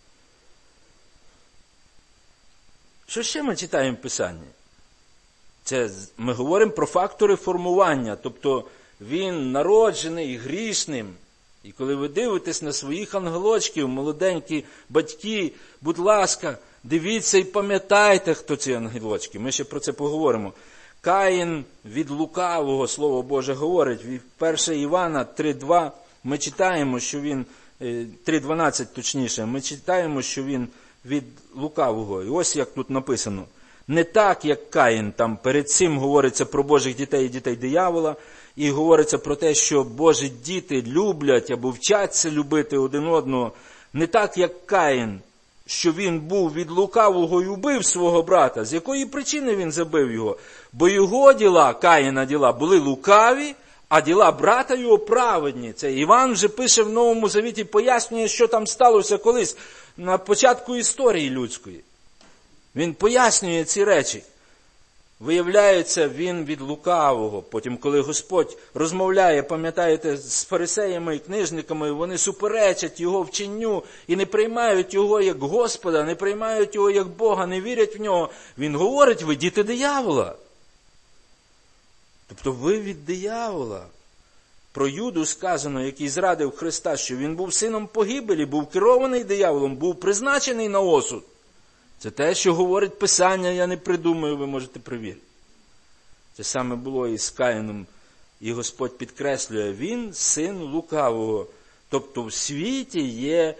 Що ще ми читаємо в Писанні? Це ми говоримо про фактори формування. Тобто він народжений грішним. І коли ви дивитесь на своїх ангелочків, молоденькі батьки, будь ласка, дивіться і пам'ятайте, хто ці ангелочки. Ми ще про це поговоримо. Каїн від лукавого, Слово Боже говорить, 1 Івана 3:2 ми читаємо, що він, 3:12 точніше, ми читаємо, що він від лукавого. І ось як тут написано. Не так, як Каїн, там перед цим говориться про Божих дітей і дітей диявола, і говориться про те, що Божі діти люблять або вчаться любити один одного. Не так, як Каїн, що він був від лукавого і убив свого брата. З якої причини він забив його? Бо його діла, Каїна діла, були лукаві, а діла брата його праведні. Це Іван вже пише в Новому Завіті, пояснює, що там сталося колись на початку історії людської. Він пояснює ці речі. Виявляється, він від лукавого. Потім, коли Господь розмовляє, пам'ятаєте, з фарисеями і книжниками, вони суперечать його вченню і не приймають його як Господа, не приймають його як Бога, не вірять в нього. Він говорить, ви діти диявола. Тобто ви від диявола. Про Юду сказано, який зрадив Христа, що він був сином погибелі, був керований дияволом, був призначений на осуд. Це те, що говорить Писання, я не придумаю, ви можете перевірити. Це саме було і з Каїном. І Господь підкреслює, він син лукавого. Тобто в світі є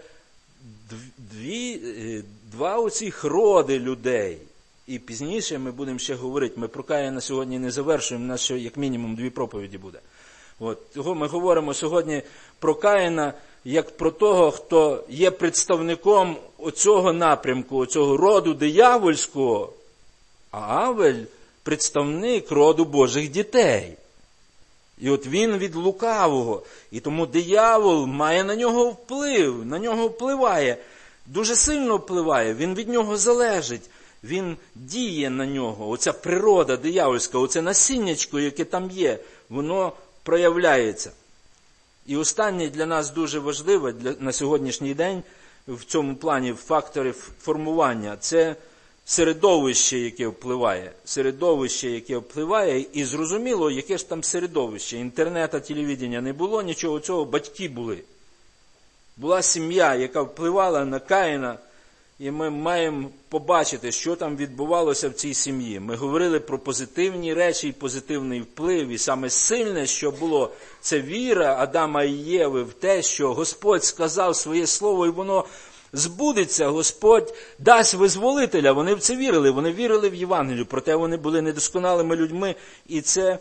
два оцих роди людей. І пізніше ми будемо ще говорити, ми про Каїна сьогодні не завершуємо, у нас ще як мінімум 2 проповіді буде. Того ми говоримо сьогодні про Каїна, як про того, хто є представником оцього напрямку, оцього роду диявольського, а Авель – представник роду Божих дітей. І от він від лукавого, і тому диявол має на нього вплив, на нього впливає, дуже сильно впливає, він від нього залежить, він діє на нього. Оця природа диявольська, оце насіннячко, яке там є, воно проявляється. І останнє для нас дуже важливе на сьогоднішній день в цьому плані фактори формування – це середовище, яке впливає. Середовище, яке впливає, і зрозуміло, яке ж там середовище. Інтернету, телевідення не було, нічого цього, батьки були. Була сім'я, яка впливала на Каїна, і ми маємо побачити, що там відбувалося в цій сім'ї. Ми говорили про позитивні речі і позитивний вплив. І саме сильне, що було, це віра Адама і Єви в те, що Господь сказав своє слово, і воно збудеться. Господь дасть визволителя. Вони в це вірили. Вони вірили в Євангелію. Проте вони були недосконалими людьми. І це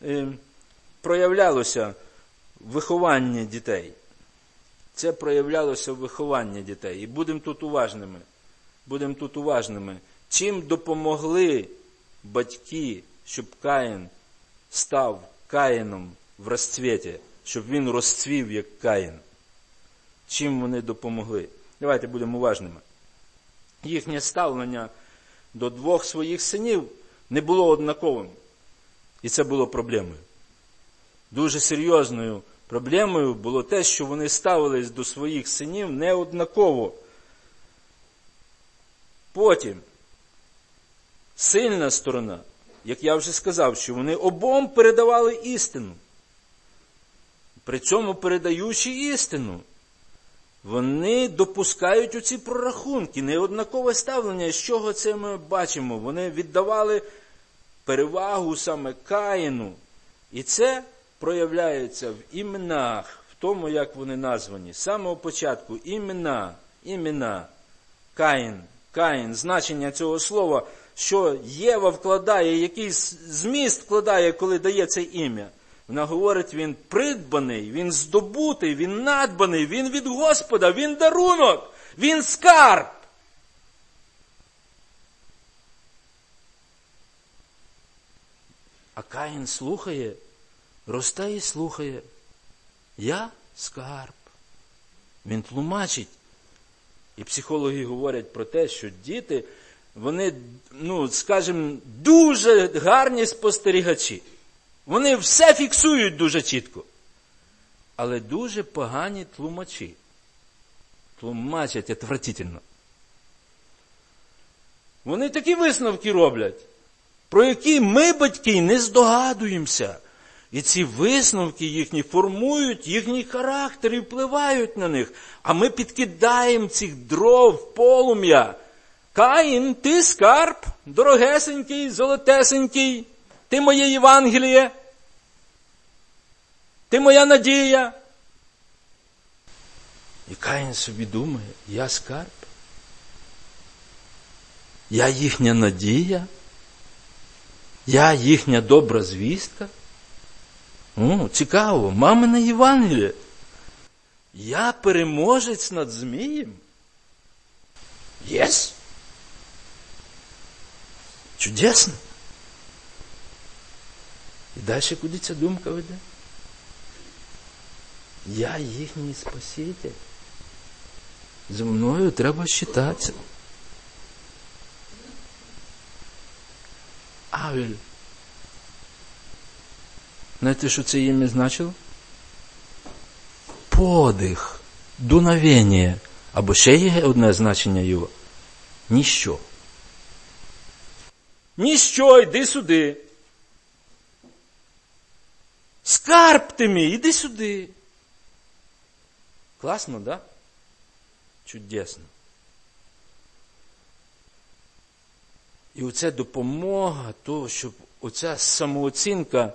проявлялося в вихованні дітей. Це проявлялося в вихованні дітей. І будемо тут уважними. Будемо тут уважними. Чим допомогли батьки, щоб Каїн став Каїном в розцвіті, щоб він розцвів, як Каїн? Чим вони допомогли? Давайте будемо уважними. Їхнє ставлення до 2 своїх синів не було однаковим. І це було проблемою. Дуже серйозною проблемою було те, що вони ставились до своїх синів неоднаково. Потім, сильна сторона, як я вже сказав, що вони обом передавали істину. При цьому, передаючи істину, вони допускають оці прорахунки, неоднакове ставлення. З чого це ми бачимо? Вони віддавали перевагу саме Каїну. І це проявляється в іменах, в тому, як вони названі. З самого початку імена. Каїн, значення цього слова, що Єва вкладає, який зміст вкладає, коли дає це ім'я. Вона говорить, він придбаний, він здобутий, він надбаний, він від Господа, він дарунок, він скарб. А Каїн слухає, росте і слухає. Я скарб. Він тлумачить. І психологи говорять про те, що діти, вони, скажімо, дуже гарні спостерігачі. Вони все фіксують дуже чітко. Але дуже погані тлумачі. Тлумачать отвратительно. Вони такі висновки роблять, про які ми, батьки, не здогадуємося. І ці висновки їхні формують їхній характер і впливають на них. А ми підкидаємо цих дров в полум'я. Каїн, ти скарб, дорогесенький, золотесенький, ти моє Євангеліє, ти моя надія. І Каїн собі думає, я скарб, я їхня надія, я їхня добра звістка. Цікаво, мамине Євангеліє. Я переможець над Змієм? Єс? Чудесно. І далі куди ця думка веде? Я їхній Спаситель. Зі мною треба считатися. Авель. Знаєте, що це ім'я значило? Подих, дуновення. Або ще є одне значення його. Ніщо. Ніщо, йди сюди. Скарб ти мій, іди сюди. Класно, да? Чудесно. І оця допомога того, щоб оця самооцінка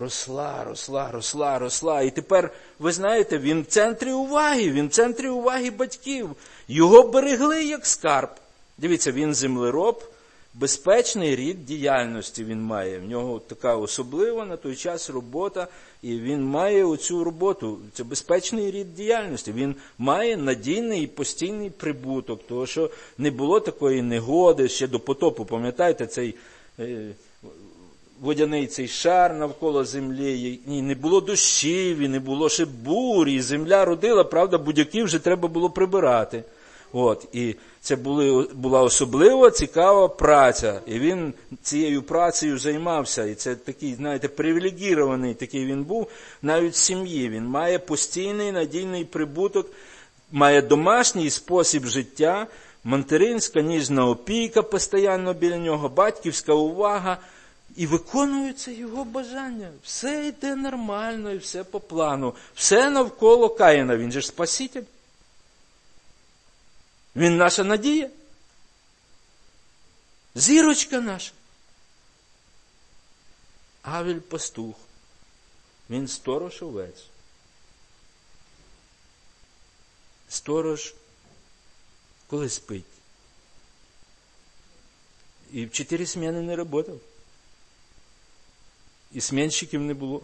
росла. І тепер, ви знаєте, він в центрі уваги батьків. Його берегли як скарб. Дивіться, він землероб, безпечний рід діяльності він має. В нього така особлива на той час робота, і він має оцю роботу. Це безпечний рід діяльності. Він має надійний і постійний прибуток, тому що не було такої негоди ще до потопу. Пам'ятаєте, цей водяний цей шар навколо землі, і не було дощів, і не було ще бурь, і земля родила, правда, будь-яків вже треба було прибирати. І це була особлива, цікава праця. І він цією працею займався. І це такий, знаєте, привілегірований такий він був, навіть в сім'ї. Він має постійний, надійний прибуток, має домашній спосіб життя, материнська ніжна опіка постійно біля нього, батьківська увага. І виконуються його бажання. Все йде нормально і все по плану. Все навколо Каїна. Він же ж Спаситель. Він наша надія. Зірочка наша. Авель пастух. Він сторож овець. Сторож, коли спить. І в 4 сміни не працював. І смінщиків не було.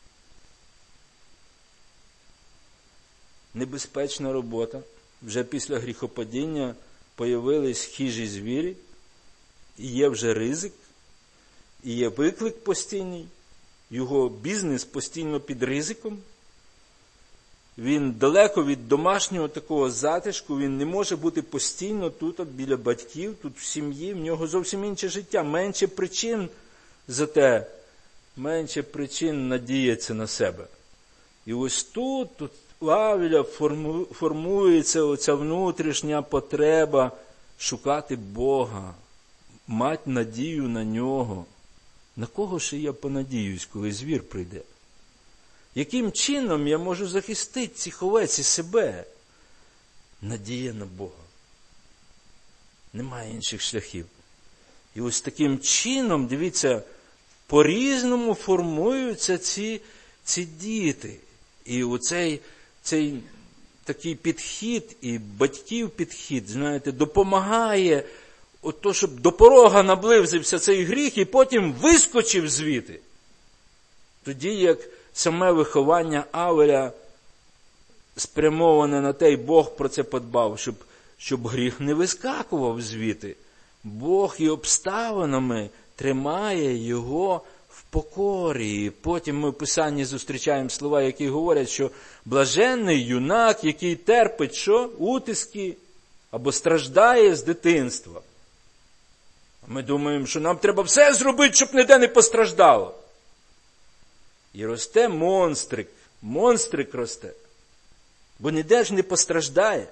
Небезпечна робота. Вже після гріхопадіння появились хижі звірі, і є вже ризик, і є виклик постійний, його бізнес постійно під ризиком. Він далеко від домашнього такого затишку, він не може бути постійно тут біля батьків, тут в сім'ї, в нього зовсім інше життя, менше причин зате, менше причин надіятися на себе. І ось тут у Авеля формується оця внутрішня потреба шукати Бога, мати надію на Нього. На кого ж я понадіюсь, коли звір прийде? Яким чином я можу захистити цих овець і себе? Надія на Бога. Немає інших шляхів. І ось таким чином, дивіться, по-різному формуються ці діти. І оцей такий підхід, і батьків підхід, знаєте, допомагає, щоб до порога наблизився цей гріх, і потім вискочив звідти. Тоді, як саме виховання Авеля спрямоване на те, і Бог про це подбав, щоб гріх не вискакував звідти. Бог і обставинами тримає його в в покорі. І потім ми в Писанні зустрічаємо слова, які говорять, що блаженний юнак, який терпить що? Утиски або страждає з дитинства. Ми думаємо, що нам треба все зробити, щоб ніде не постраждало. І росте монстрик росте, бо ніде ж не постраждає.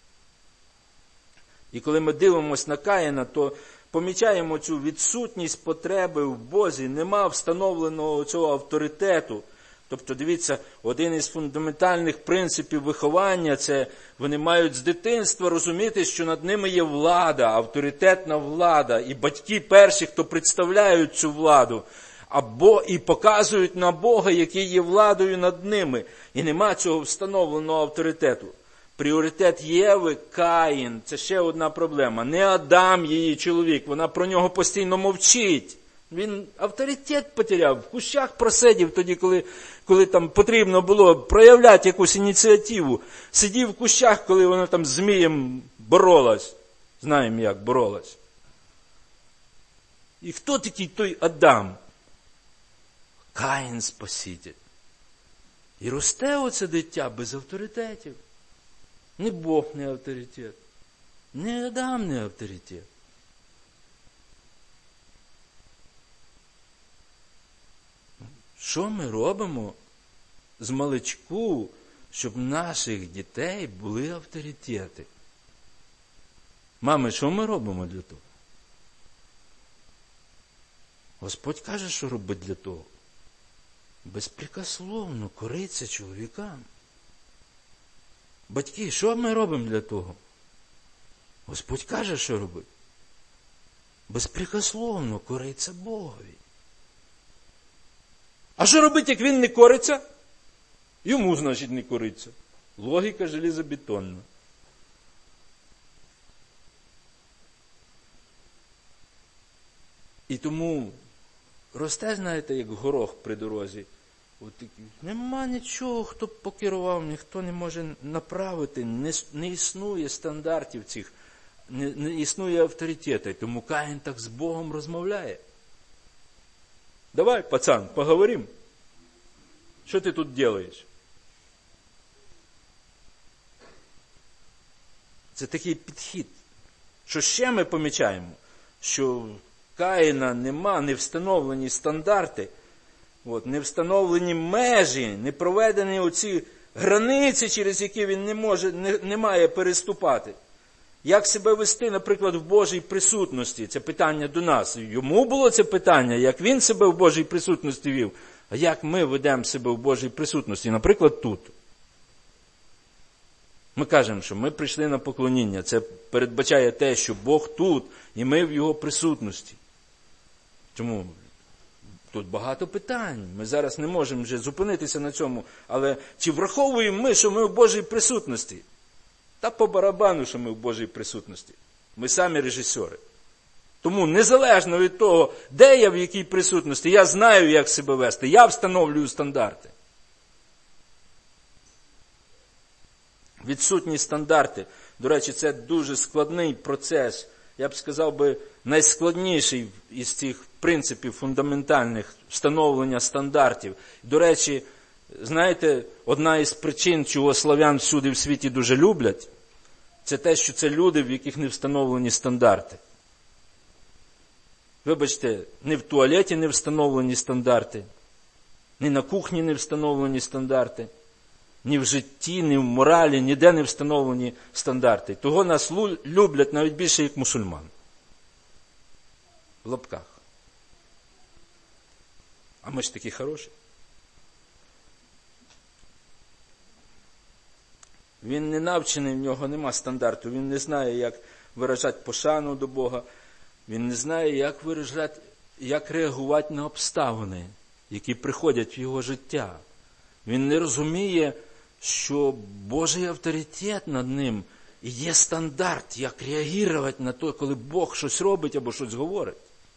І коли ми дивимося на Каїна, то помічаємо цю відсутність потреби в Бозі, нема встановленого цього авторитету. Тобто, дивіться, один із фундаментальних принципів виховання – це вони мають з дитинства розуміти, що над ними є влада, авторитетна влада, і батьки перші, хто представляють цю владу, або і показують на Бога, який є владою над ними, і нема цього встановленого авторитету. Пріоритет Єви – Каїн. Це ще одна проблема. Не Адам, її чоловік, вона про нього постійно мовчить. Він авторитет потеряв, в кущах просидів тоді, коли там потрібно було проявляти якусь ініціативу. Сидів в кущах, коли вона там з змієм боролась. Знаємо, як боролась. І хто такий той Адам? Каїн Спаситель. І росте оце дитя без авторитетів. Ні Бог не авторитет, ні Адам не авторитет. Що ми робимо з маличку, щоб наших дітей були авторитети? Мами, що ми робимо для того? Господь каже, що робить для того. Безпрекословно кориться чоловікам. Батьки, що ми робимо для того? Господь каже, що робить. Безпрекословно кориться Богові. А що робить, як він не кориться? Йому, значить, не кориться. Логіка железобетонна. І тому росте, знаєте, як горох при дорозі. От такий. Нема нічого, хто б покерував, ніхто не може направити, не існує стандартів цих, не існує авторитету. Тому Каїн так з Богом розмовляє. Давай, пацан, поговорим. Що ти тут робиш? Це такий підхід. Що ще ми помічаємо? Що в Каїна нема, не встановлені стандарти, не встановлені межі, не проведені оці границі, через які він не має переступати. Як себе вести, наприклад, в Божій присутності? Це питання до нас. Йому було це питання, як він себе в Божій присутності вів, а як ми ведемо себе в Божій присутності, наприклад, тут. Ми кажемо, що ми прийшли на поклоніння. Це передбачає те, що Бог тут, і ми в Його присутності. Тому тут багато питань. Ми зараз не можемо вже зупинитися на цьому. Але чи враховуємо ми, що ми в Божій присутності? Та по барабану, що ми в Божій присутності. Ми самі режисери. Тому незалежно від того, де я в якій присутності, я знаю, як себе вести. Я встановлюю стандарти. Відсутні стандарти. До речі, це дуже складний процес. Я б сказав би, найскладніший із цих принципів фундаментальних встановлення стандартів. До речі, знаєте, одна із причин, чого славян всюди в світі дуже люблять, це те, що це люди, в яких не встановлені стандарти. Вибачте, ні в туалеті не встановлені стандарти, ні на кухні не встановлені стандарти, ні в житті, ні в моралі, ніде не встановлені стандарти. Того нас люблять навіть більше, як мусульман. В лапках. А ми ж такі хороші. Він не навчений, в нього нема стандарту. Він не знає, як виражати пошану до Бога. Він не знає, як реагувати на обставини, які приходять в його життя. Він не розуміє, що Божий авторитет над ним і є стандарт, як реагувати на те, коли Бог щось робить або щось говорить.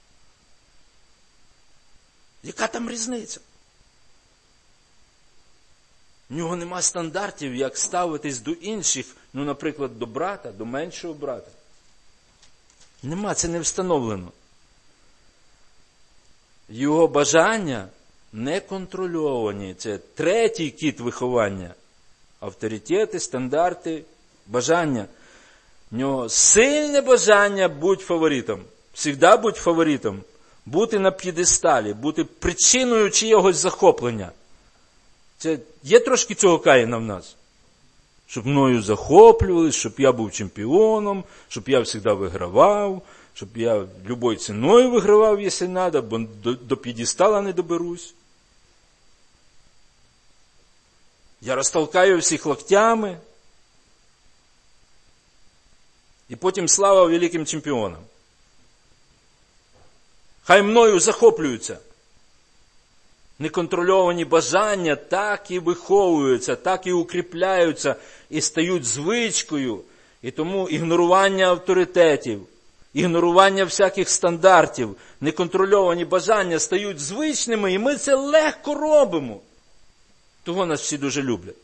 Яка там різниця? В нього нема стандартів, як ставитись до інших, наприклад, до брата, до меншого брата. Нема, це не встановлено. Його бажання неконтрольовані. Це третій кіт виховання. Авторитети, стандарти, бажання. В нього сильне бажання бути фаворитом. Всігда бути фаворитом. Бути на п'єдесталі, бути причиною чиєгось захоплення. Це є трошки цього Каїна в нас. Щоб мною захоплювались, щоб я був чемпіоном, щоб я завжди вигравав, щоб я любою ціною вигравав, якщо треба, бо до п'єдестала не доберусь. Я розтолкаю всіх локтями. І потім слава великим чемпіонам. Хай мною захоплюються. Неконтрольовані бажання так і виховуються, так і укріпляються, і стають звичкою. І тому ігнорування авторитетів, ігнорування всяких стандартів, неконтрольовані бажання стають звичними, і ми це легко робимо. Того нас всі дуже люблять.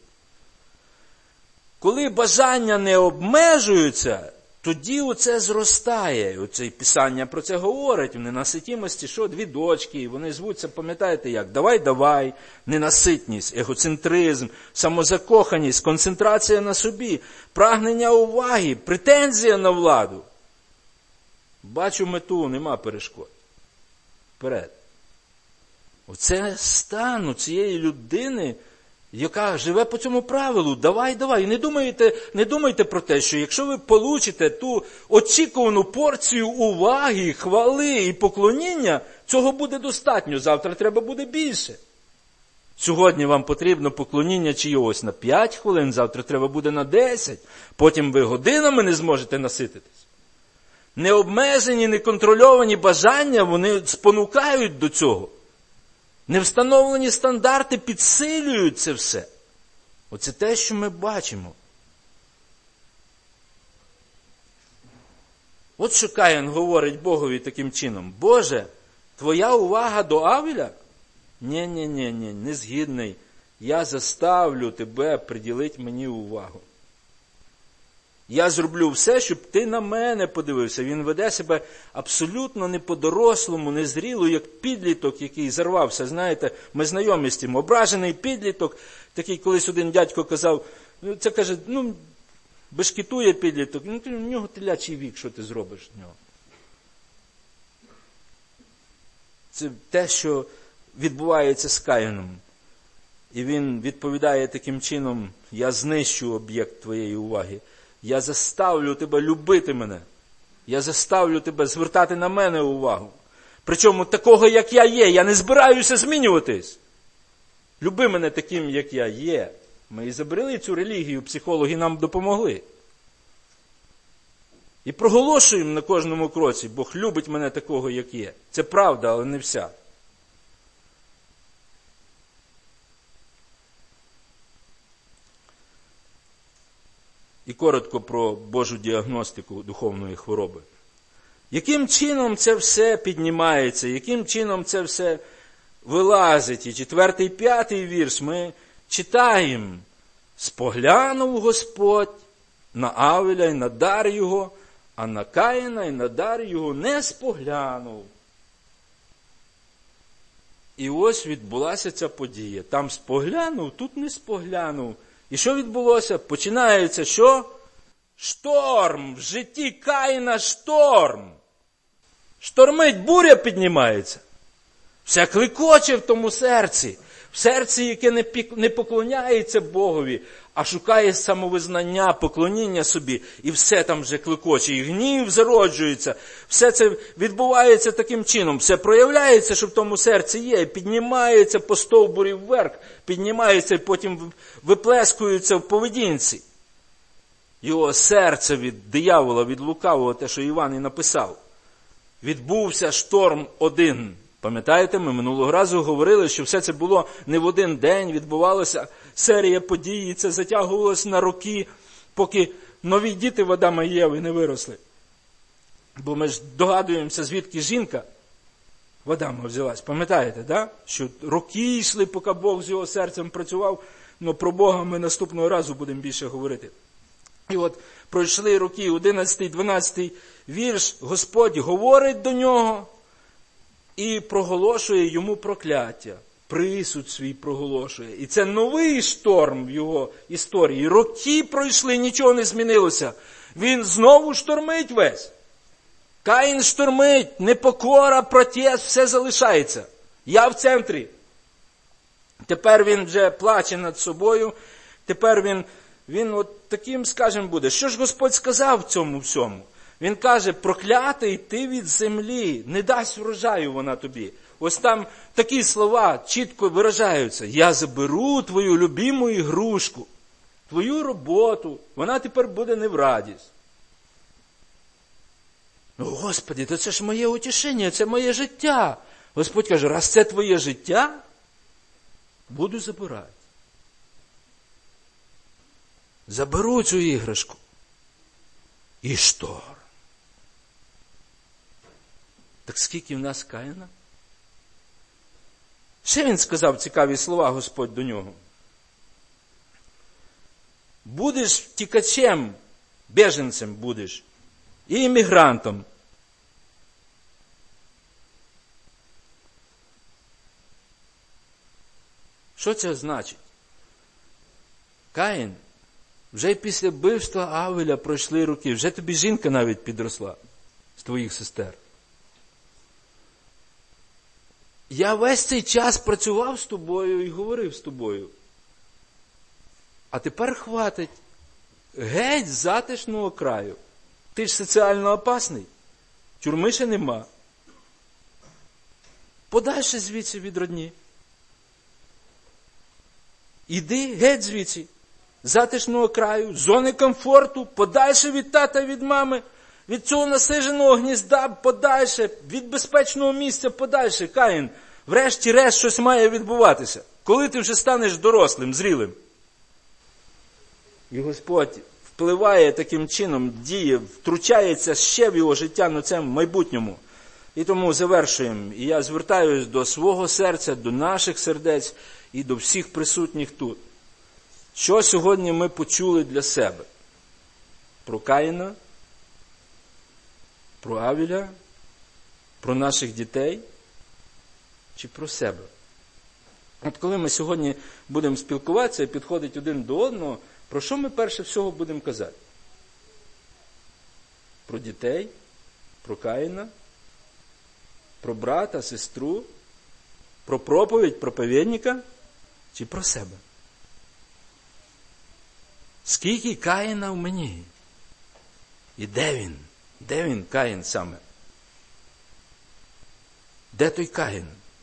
Коли бажання не обмежуються, тоді оце зростає. Оце Писання про це говорить. В ненаситімості, що дві дочки, вони звуться, пам'ятаєте як? Давай, ненаситність, егоцентризм, самозакоханість, концентрація на собі, прагнення уваги, претензія на владу. Бачу мету, нема перешкод. Вперед. Оце стан цієї людини, яка живе по цьому правилу. Давай. І не думайте про те, що якщо ви получите ту очікувану порцію уваги, хвали і поклоніння, цього буде достатньо. Завтра треба буде більше. Сьогодні вам потрібно поклоніння чиєгось на 5 хвилин, завтра треба буде на 10. Потім ви годинами не зможете насититись. Необмежені, неконтрольовані бажання, вони спонукають до цього. Невстановлені стандарти підсилюють це все. Оце те, що ми бачимо. От що Каїн говорить Богові таким чином. Боже, твоя увага до Авеля? Ні, не згідний. Я заставлю тебе приділити мені увагу. Я зроблю все, щоб ти на мене подивився. Він веде себе абсолютно не по-дорослому, незріло, як підліток, який зарвався. Знаєте, ми знайомі з тим. Ображений підліток, такий колись один дядько казав, це каже, бешкетує підліток, в нього телячий вік, що ти зробиш в нього. Це те, що відбувається з Каїном. І він відповідає таким чином, я знищу об'єкт твоєї уваги. Я заставлю тебе любити мене. Я заставлю тебе звертати на мене увагу. Причому такого, як я є. Я не збираюся змінюватись. Люби мене таким, як я є. Ми і забрали цю релігію, психологи нам допомогли. І проголошуємо на кожному кроці, Бог любить мене такого, як є. Це правда, але не вся. І коротко про Божу діагностику духовної хвороби. Яким чином це все піднімається, яким чином це все вилазить? І 4 і 5 вірш ми читаємо. Споглянув Господь на Авеля і на дар його, а на Каїна і на дар його не споглянув. І ось відбулася ця подія. Там споглянув, тут не споглянув. І що відбулося? Починається що? Шторм. В житті Каїна шторм. Штормить, буря піднімається. Все клекоче в тому серці. В серці, яке не поклоняється Богові, а шукає самовизнання, поклоніння собі. І все там вже клекоче. І гнів зароджується. Все це відбувається таким чином. Все проявляється, що в тому серці є. Піднімається по стовбурі вверх. Піднімається і потім виплескується в поведінці. Його серце від диявола, від лукавого, те, що Іван і написав. Відбувся шторм один. Пам'ятаєте, ми минулого разу говорили, що все це було не в один день, відбувалася серія подій, і це затягувалося на роки, поки нові діти в Адама і Єви не виросли. Бо ми ж догадуємося, звідки жінка в Адама взялась. Пам'ятаєте, да? Що роки йшли, поки Бог з його серцем працював, але про Бога ми наступного разу будемо більше говорити. І от пройшли роки, 11-12 вірш, Господь говорить до нього, і проголошує йому прокляття. Присуд свій проголошує. І це новий шторм в його історії. Роки пройшли, нічого не змінилося. Він знову штормить весь. Каїн штормить, непокора, протест, все залишається. Я в центрі. Тепер він вже плаче над собою. Тепер він от таким, скажем, буде. Що ж Господь сказав в цьому всьому? Він каже, проклятий ти від землі, не дасть врожаю вона тобі. Ось там такі слова чітко виражаються. Я заберу твою любиму ігрушку, твою роботу, вона тепер буде не в радість. Ну, Господи, то це ж моє утішення, це моє життя. Господь каже, раз це твоє життя, буду забирати. Заберу цю іграшку. І штор. Так скільки в нас Каїна? Ще він сказав цікаві слова, Господь до нього. Будеш втікачем, біженцем будеш, і іммігрантом. Що це значить? Каїн, вже після вбивства Авеля пройшли роки, вже тобі жінка навіть підросла з твоїх сестер. Я весь цей час працював з тобою і говорив з тобою. А тепер хватить. Геть з затишного краю. Ти ж соціально опасний. Тюрми ще нема. Подальше звідси від родні. Іди геть звідси. З затишного краю, з зони комфорту, подальше від тата, від мами, від цього насиженого гнізда, подальше, від безпечного місця, подальше. Каїн, врешті-решт щось має відбуватися. Коли ти вже станеш дорослим, зрілим? І Господь впливає таким чином, діє, втручається ще в його життя на цьому майбутньому. І тому завершуємо. І я звертаюсь до свого серця, до наших сердець і до всіх присутніх тут. Що сьогодні ми почули для себе? Про Каїна, про Авеля, про наших дітей чи про себе? От коли ми сьогодні будемо спілкуватися і підходити один до одного, про що ми перше всього будемо казати? Про дітей, про Каїна, про брата, сестру, про проповідь, проповідника чи про себе? Скільки Каїна в мені? І де він? Де він, Каїн, саме? Де той Каїн?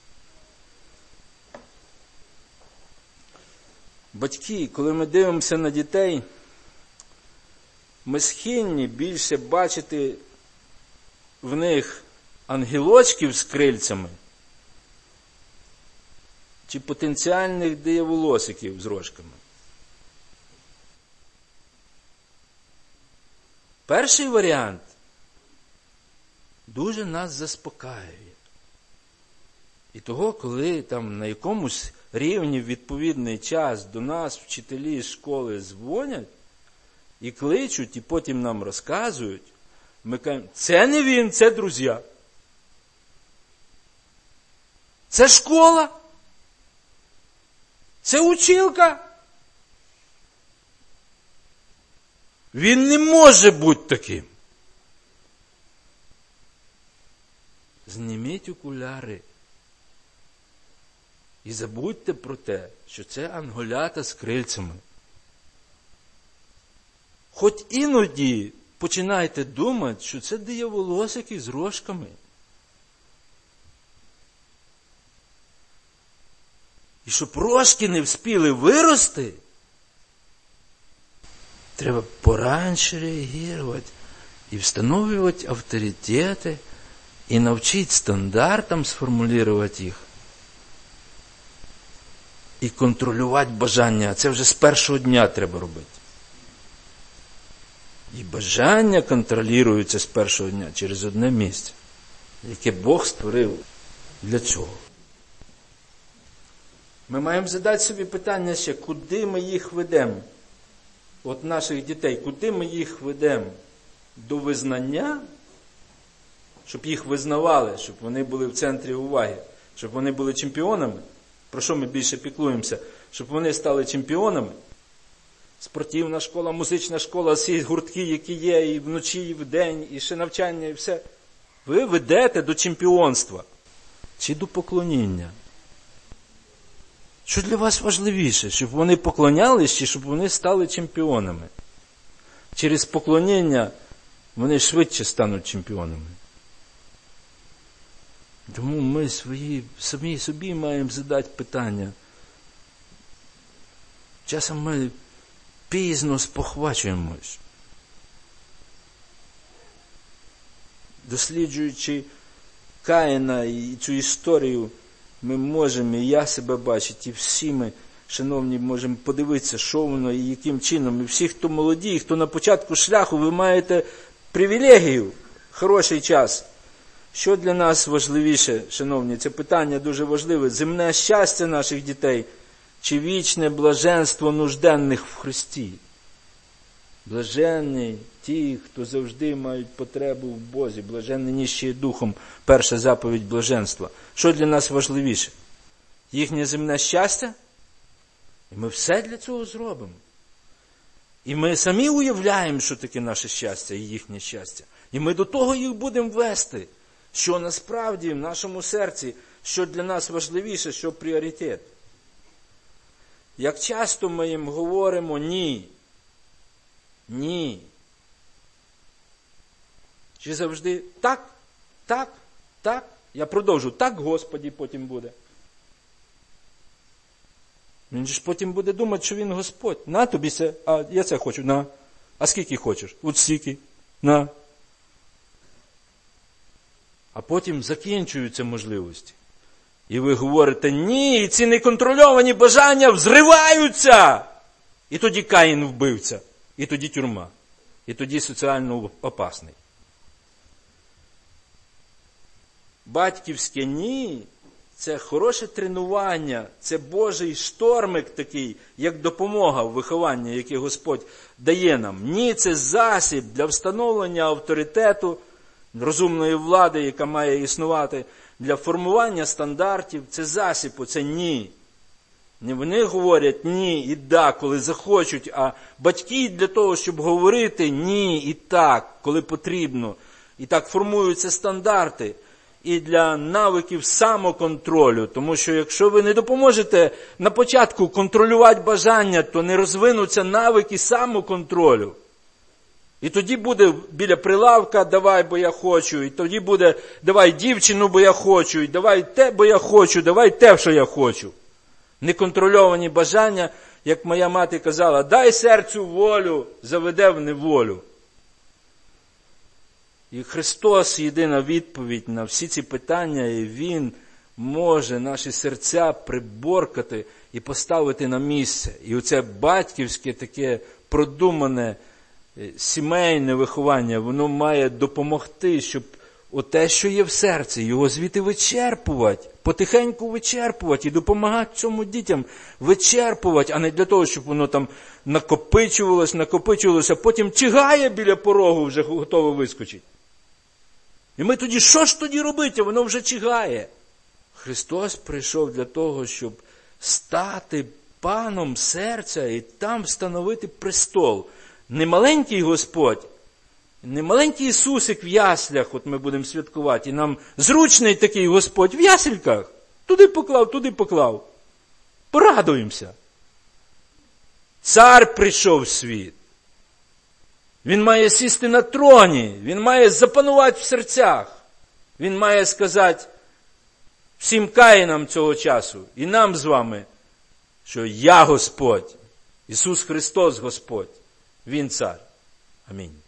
Батьки, коли ми дивимося на дітей, ми схильні більше бачити в них ангелочків з крильцями чи потенціальних дияволосиків з рожками. Перший варіант дуже нас заспокаює. І того, коли там на якомусь рівні в відповідний час до нас вчителі з школи дзвонять і кличуть, і потім нам розказують, ми кажемо, це не він, це друзі. Це школа. Це училка. Він не може бути таким. Зніміть окуляри. І забудьте про те, що це анголята з крильцями. Хоч іноді починайте думати, що це дияволосики з рожками. І щоб рожки не вспіли вирости, треба пораньше реагувати і встановлювати авторитети, і навчити стандартам сформулювати їх. І контролювати бажання. Це вже з першого дня треба робити. І бажання контролюються з першого дня через одне місце, яке Бог створив для цього. Ми маємо задати собі питання ще, куди ми їх ведемо? От наших дітей, куди ми їх ведемо? До визнання щоб їх визнавали, щоб вони були в центрі уваги, щоб вони були чемпіонами. Про що ми більше піклуємося? Щоб вони стали чемпіонами. Спортивна школа, музична школа, всі гуртки, які є, і вночі, і вдень, і ще навчання, і все. Ви ведете до чемпіонства. Чи до поклоніння? Що для вас важливіше? Щоб вони поклонялись, чи щоб вони стали чемпіонами? Через поклоніння вони швидше стануть чемпіонами. Тому ми самі собі маємо задати питання. Часом ми пізно спохвачуємось. Досліджуючи Каїна і цю історію, ми можемо, і я себе бачити, і всі ми, шановні, можемо подивитися, що воно і яким чином. І всі, хто молоді, хто на початку шляху, ви маєте привілегію, хороший час. Що для нас важливіше, шановні, це питання дуже важливе. Земне щастя наших дітей чи вічне блаженство нужденних в Христі? Блаженні ті, хто завжди мають потребу в Бозі. Блаженні ніщі духом. Перша заповідь блаженства. Що для нас важливіше? Їхнє земне щастя? І ми все для цього зробимо. І ми самі уявляємо, що таке наше щастя і їхнє щастя. І ми до того їх будемо вести. Що насправді в нашому серці, що для нас важливіше, що пріоритет. Як часто ми їм говоримо ні. Ні. Чи завжди так, так, так. Я продовжу. Так, Господі, потім буде. Він же ж потім буде думати, що він Господь. На тобі це, а я це хочу, на. А скільки хочеш? От стільки. На. А потім закінчуються можливості. І ви говорите, ні, ці неконтрольовані бажання взриваються. І тоді Каїн вбивця. І тоді тюрма. І тоді соціально опасний. Батьківське ні – це хороше тренування, це Божий штормик такий, як допомога в вихованні, яке Господь дає нам. Ні – це засіб для встановлення авторитету, розумної влади, яка має існувати, для формування стандартів. Це засіб, це ні. Не вони говорять ні і да, коли захочуть, а батьки для того, щоб говорити ні і так, коли потрібно. І так формуються стандарти. І для навиків самоконтролю. Тому що якщо ви не допоможете на початку контролювати бажання, то не розвинуться навики самоконтролю. І тоді буде біля прилавка, давай, бо я хочу. І тоді буде, давай дівчину, бо я хочу. І давай те, бо я хочу. Давай те, що я хочу. Неконтрольовані бажання, як моя мати казала, дай серцю волю, заведе в неволю. І Христос єдина відповідь на всі ці питання, і Він може наші серця приборкати і поставити на місце. І оце батьківське таке продумане сімейне виховання, воно має допомогти, щоб оте, що є в серці, його звідти вичерпувати, потихеньку вичерпувати і допомагати цьому дітям вичерпувати, а не для того, щоб воно там накопичувалось, а потім чигає біля порогу, вже готово вискочити. І ми тоді, що ж тоді робити? Воно вже чигає. Христос прийшов для того, щоб стати паном серця і там встановити престол. Не маленький Господь, не маленький Ісусик в яслях, от ми будемо святкувати, і нам зручний такий Господь в ясельках. Туди поклав. Порадуємося. Цар прийшов в світ. Він має сісти на троні, він має запанувати в серцях. Він має сказати всім Каїнам цього часу, і нам з вами, що я Господь, Ісус Христос Господь, Він цар. Амінь.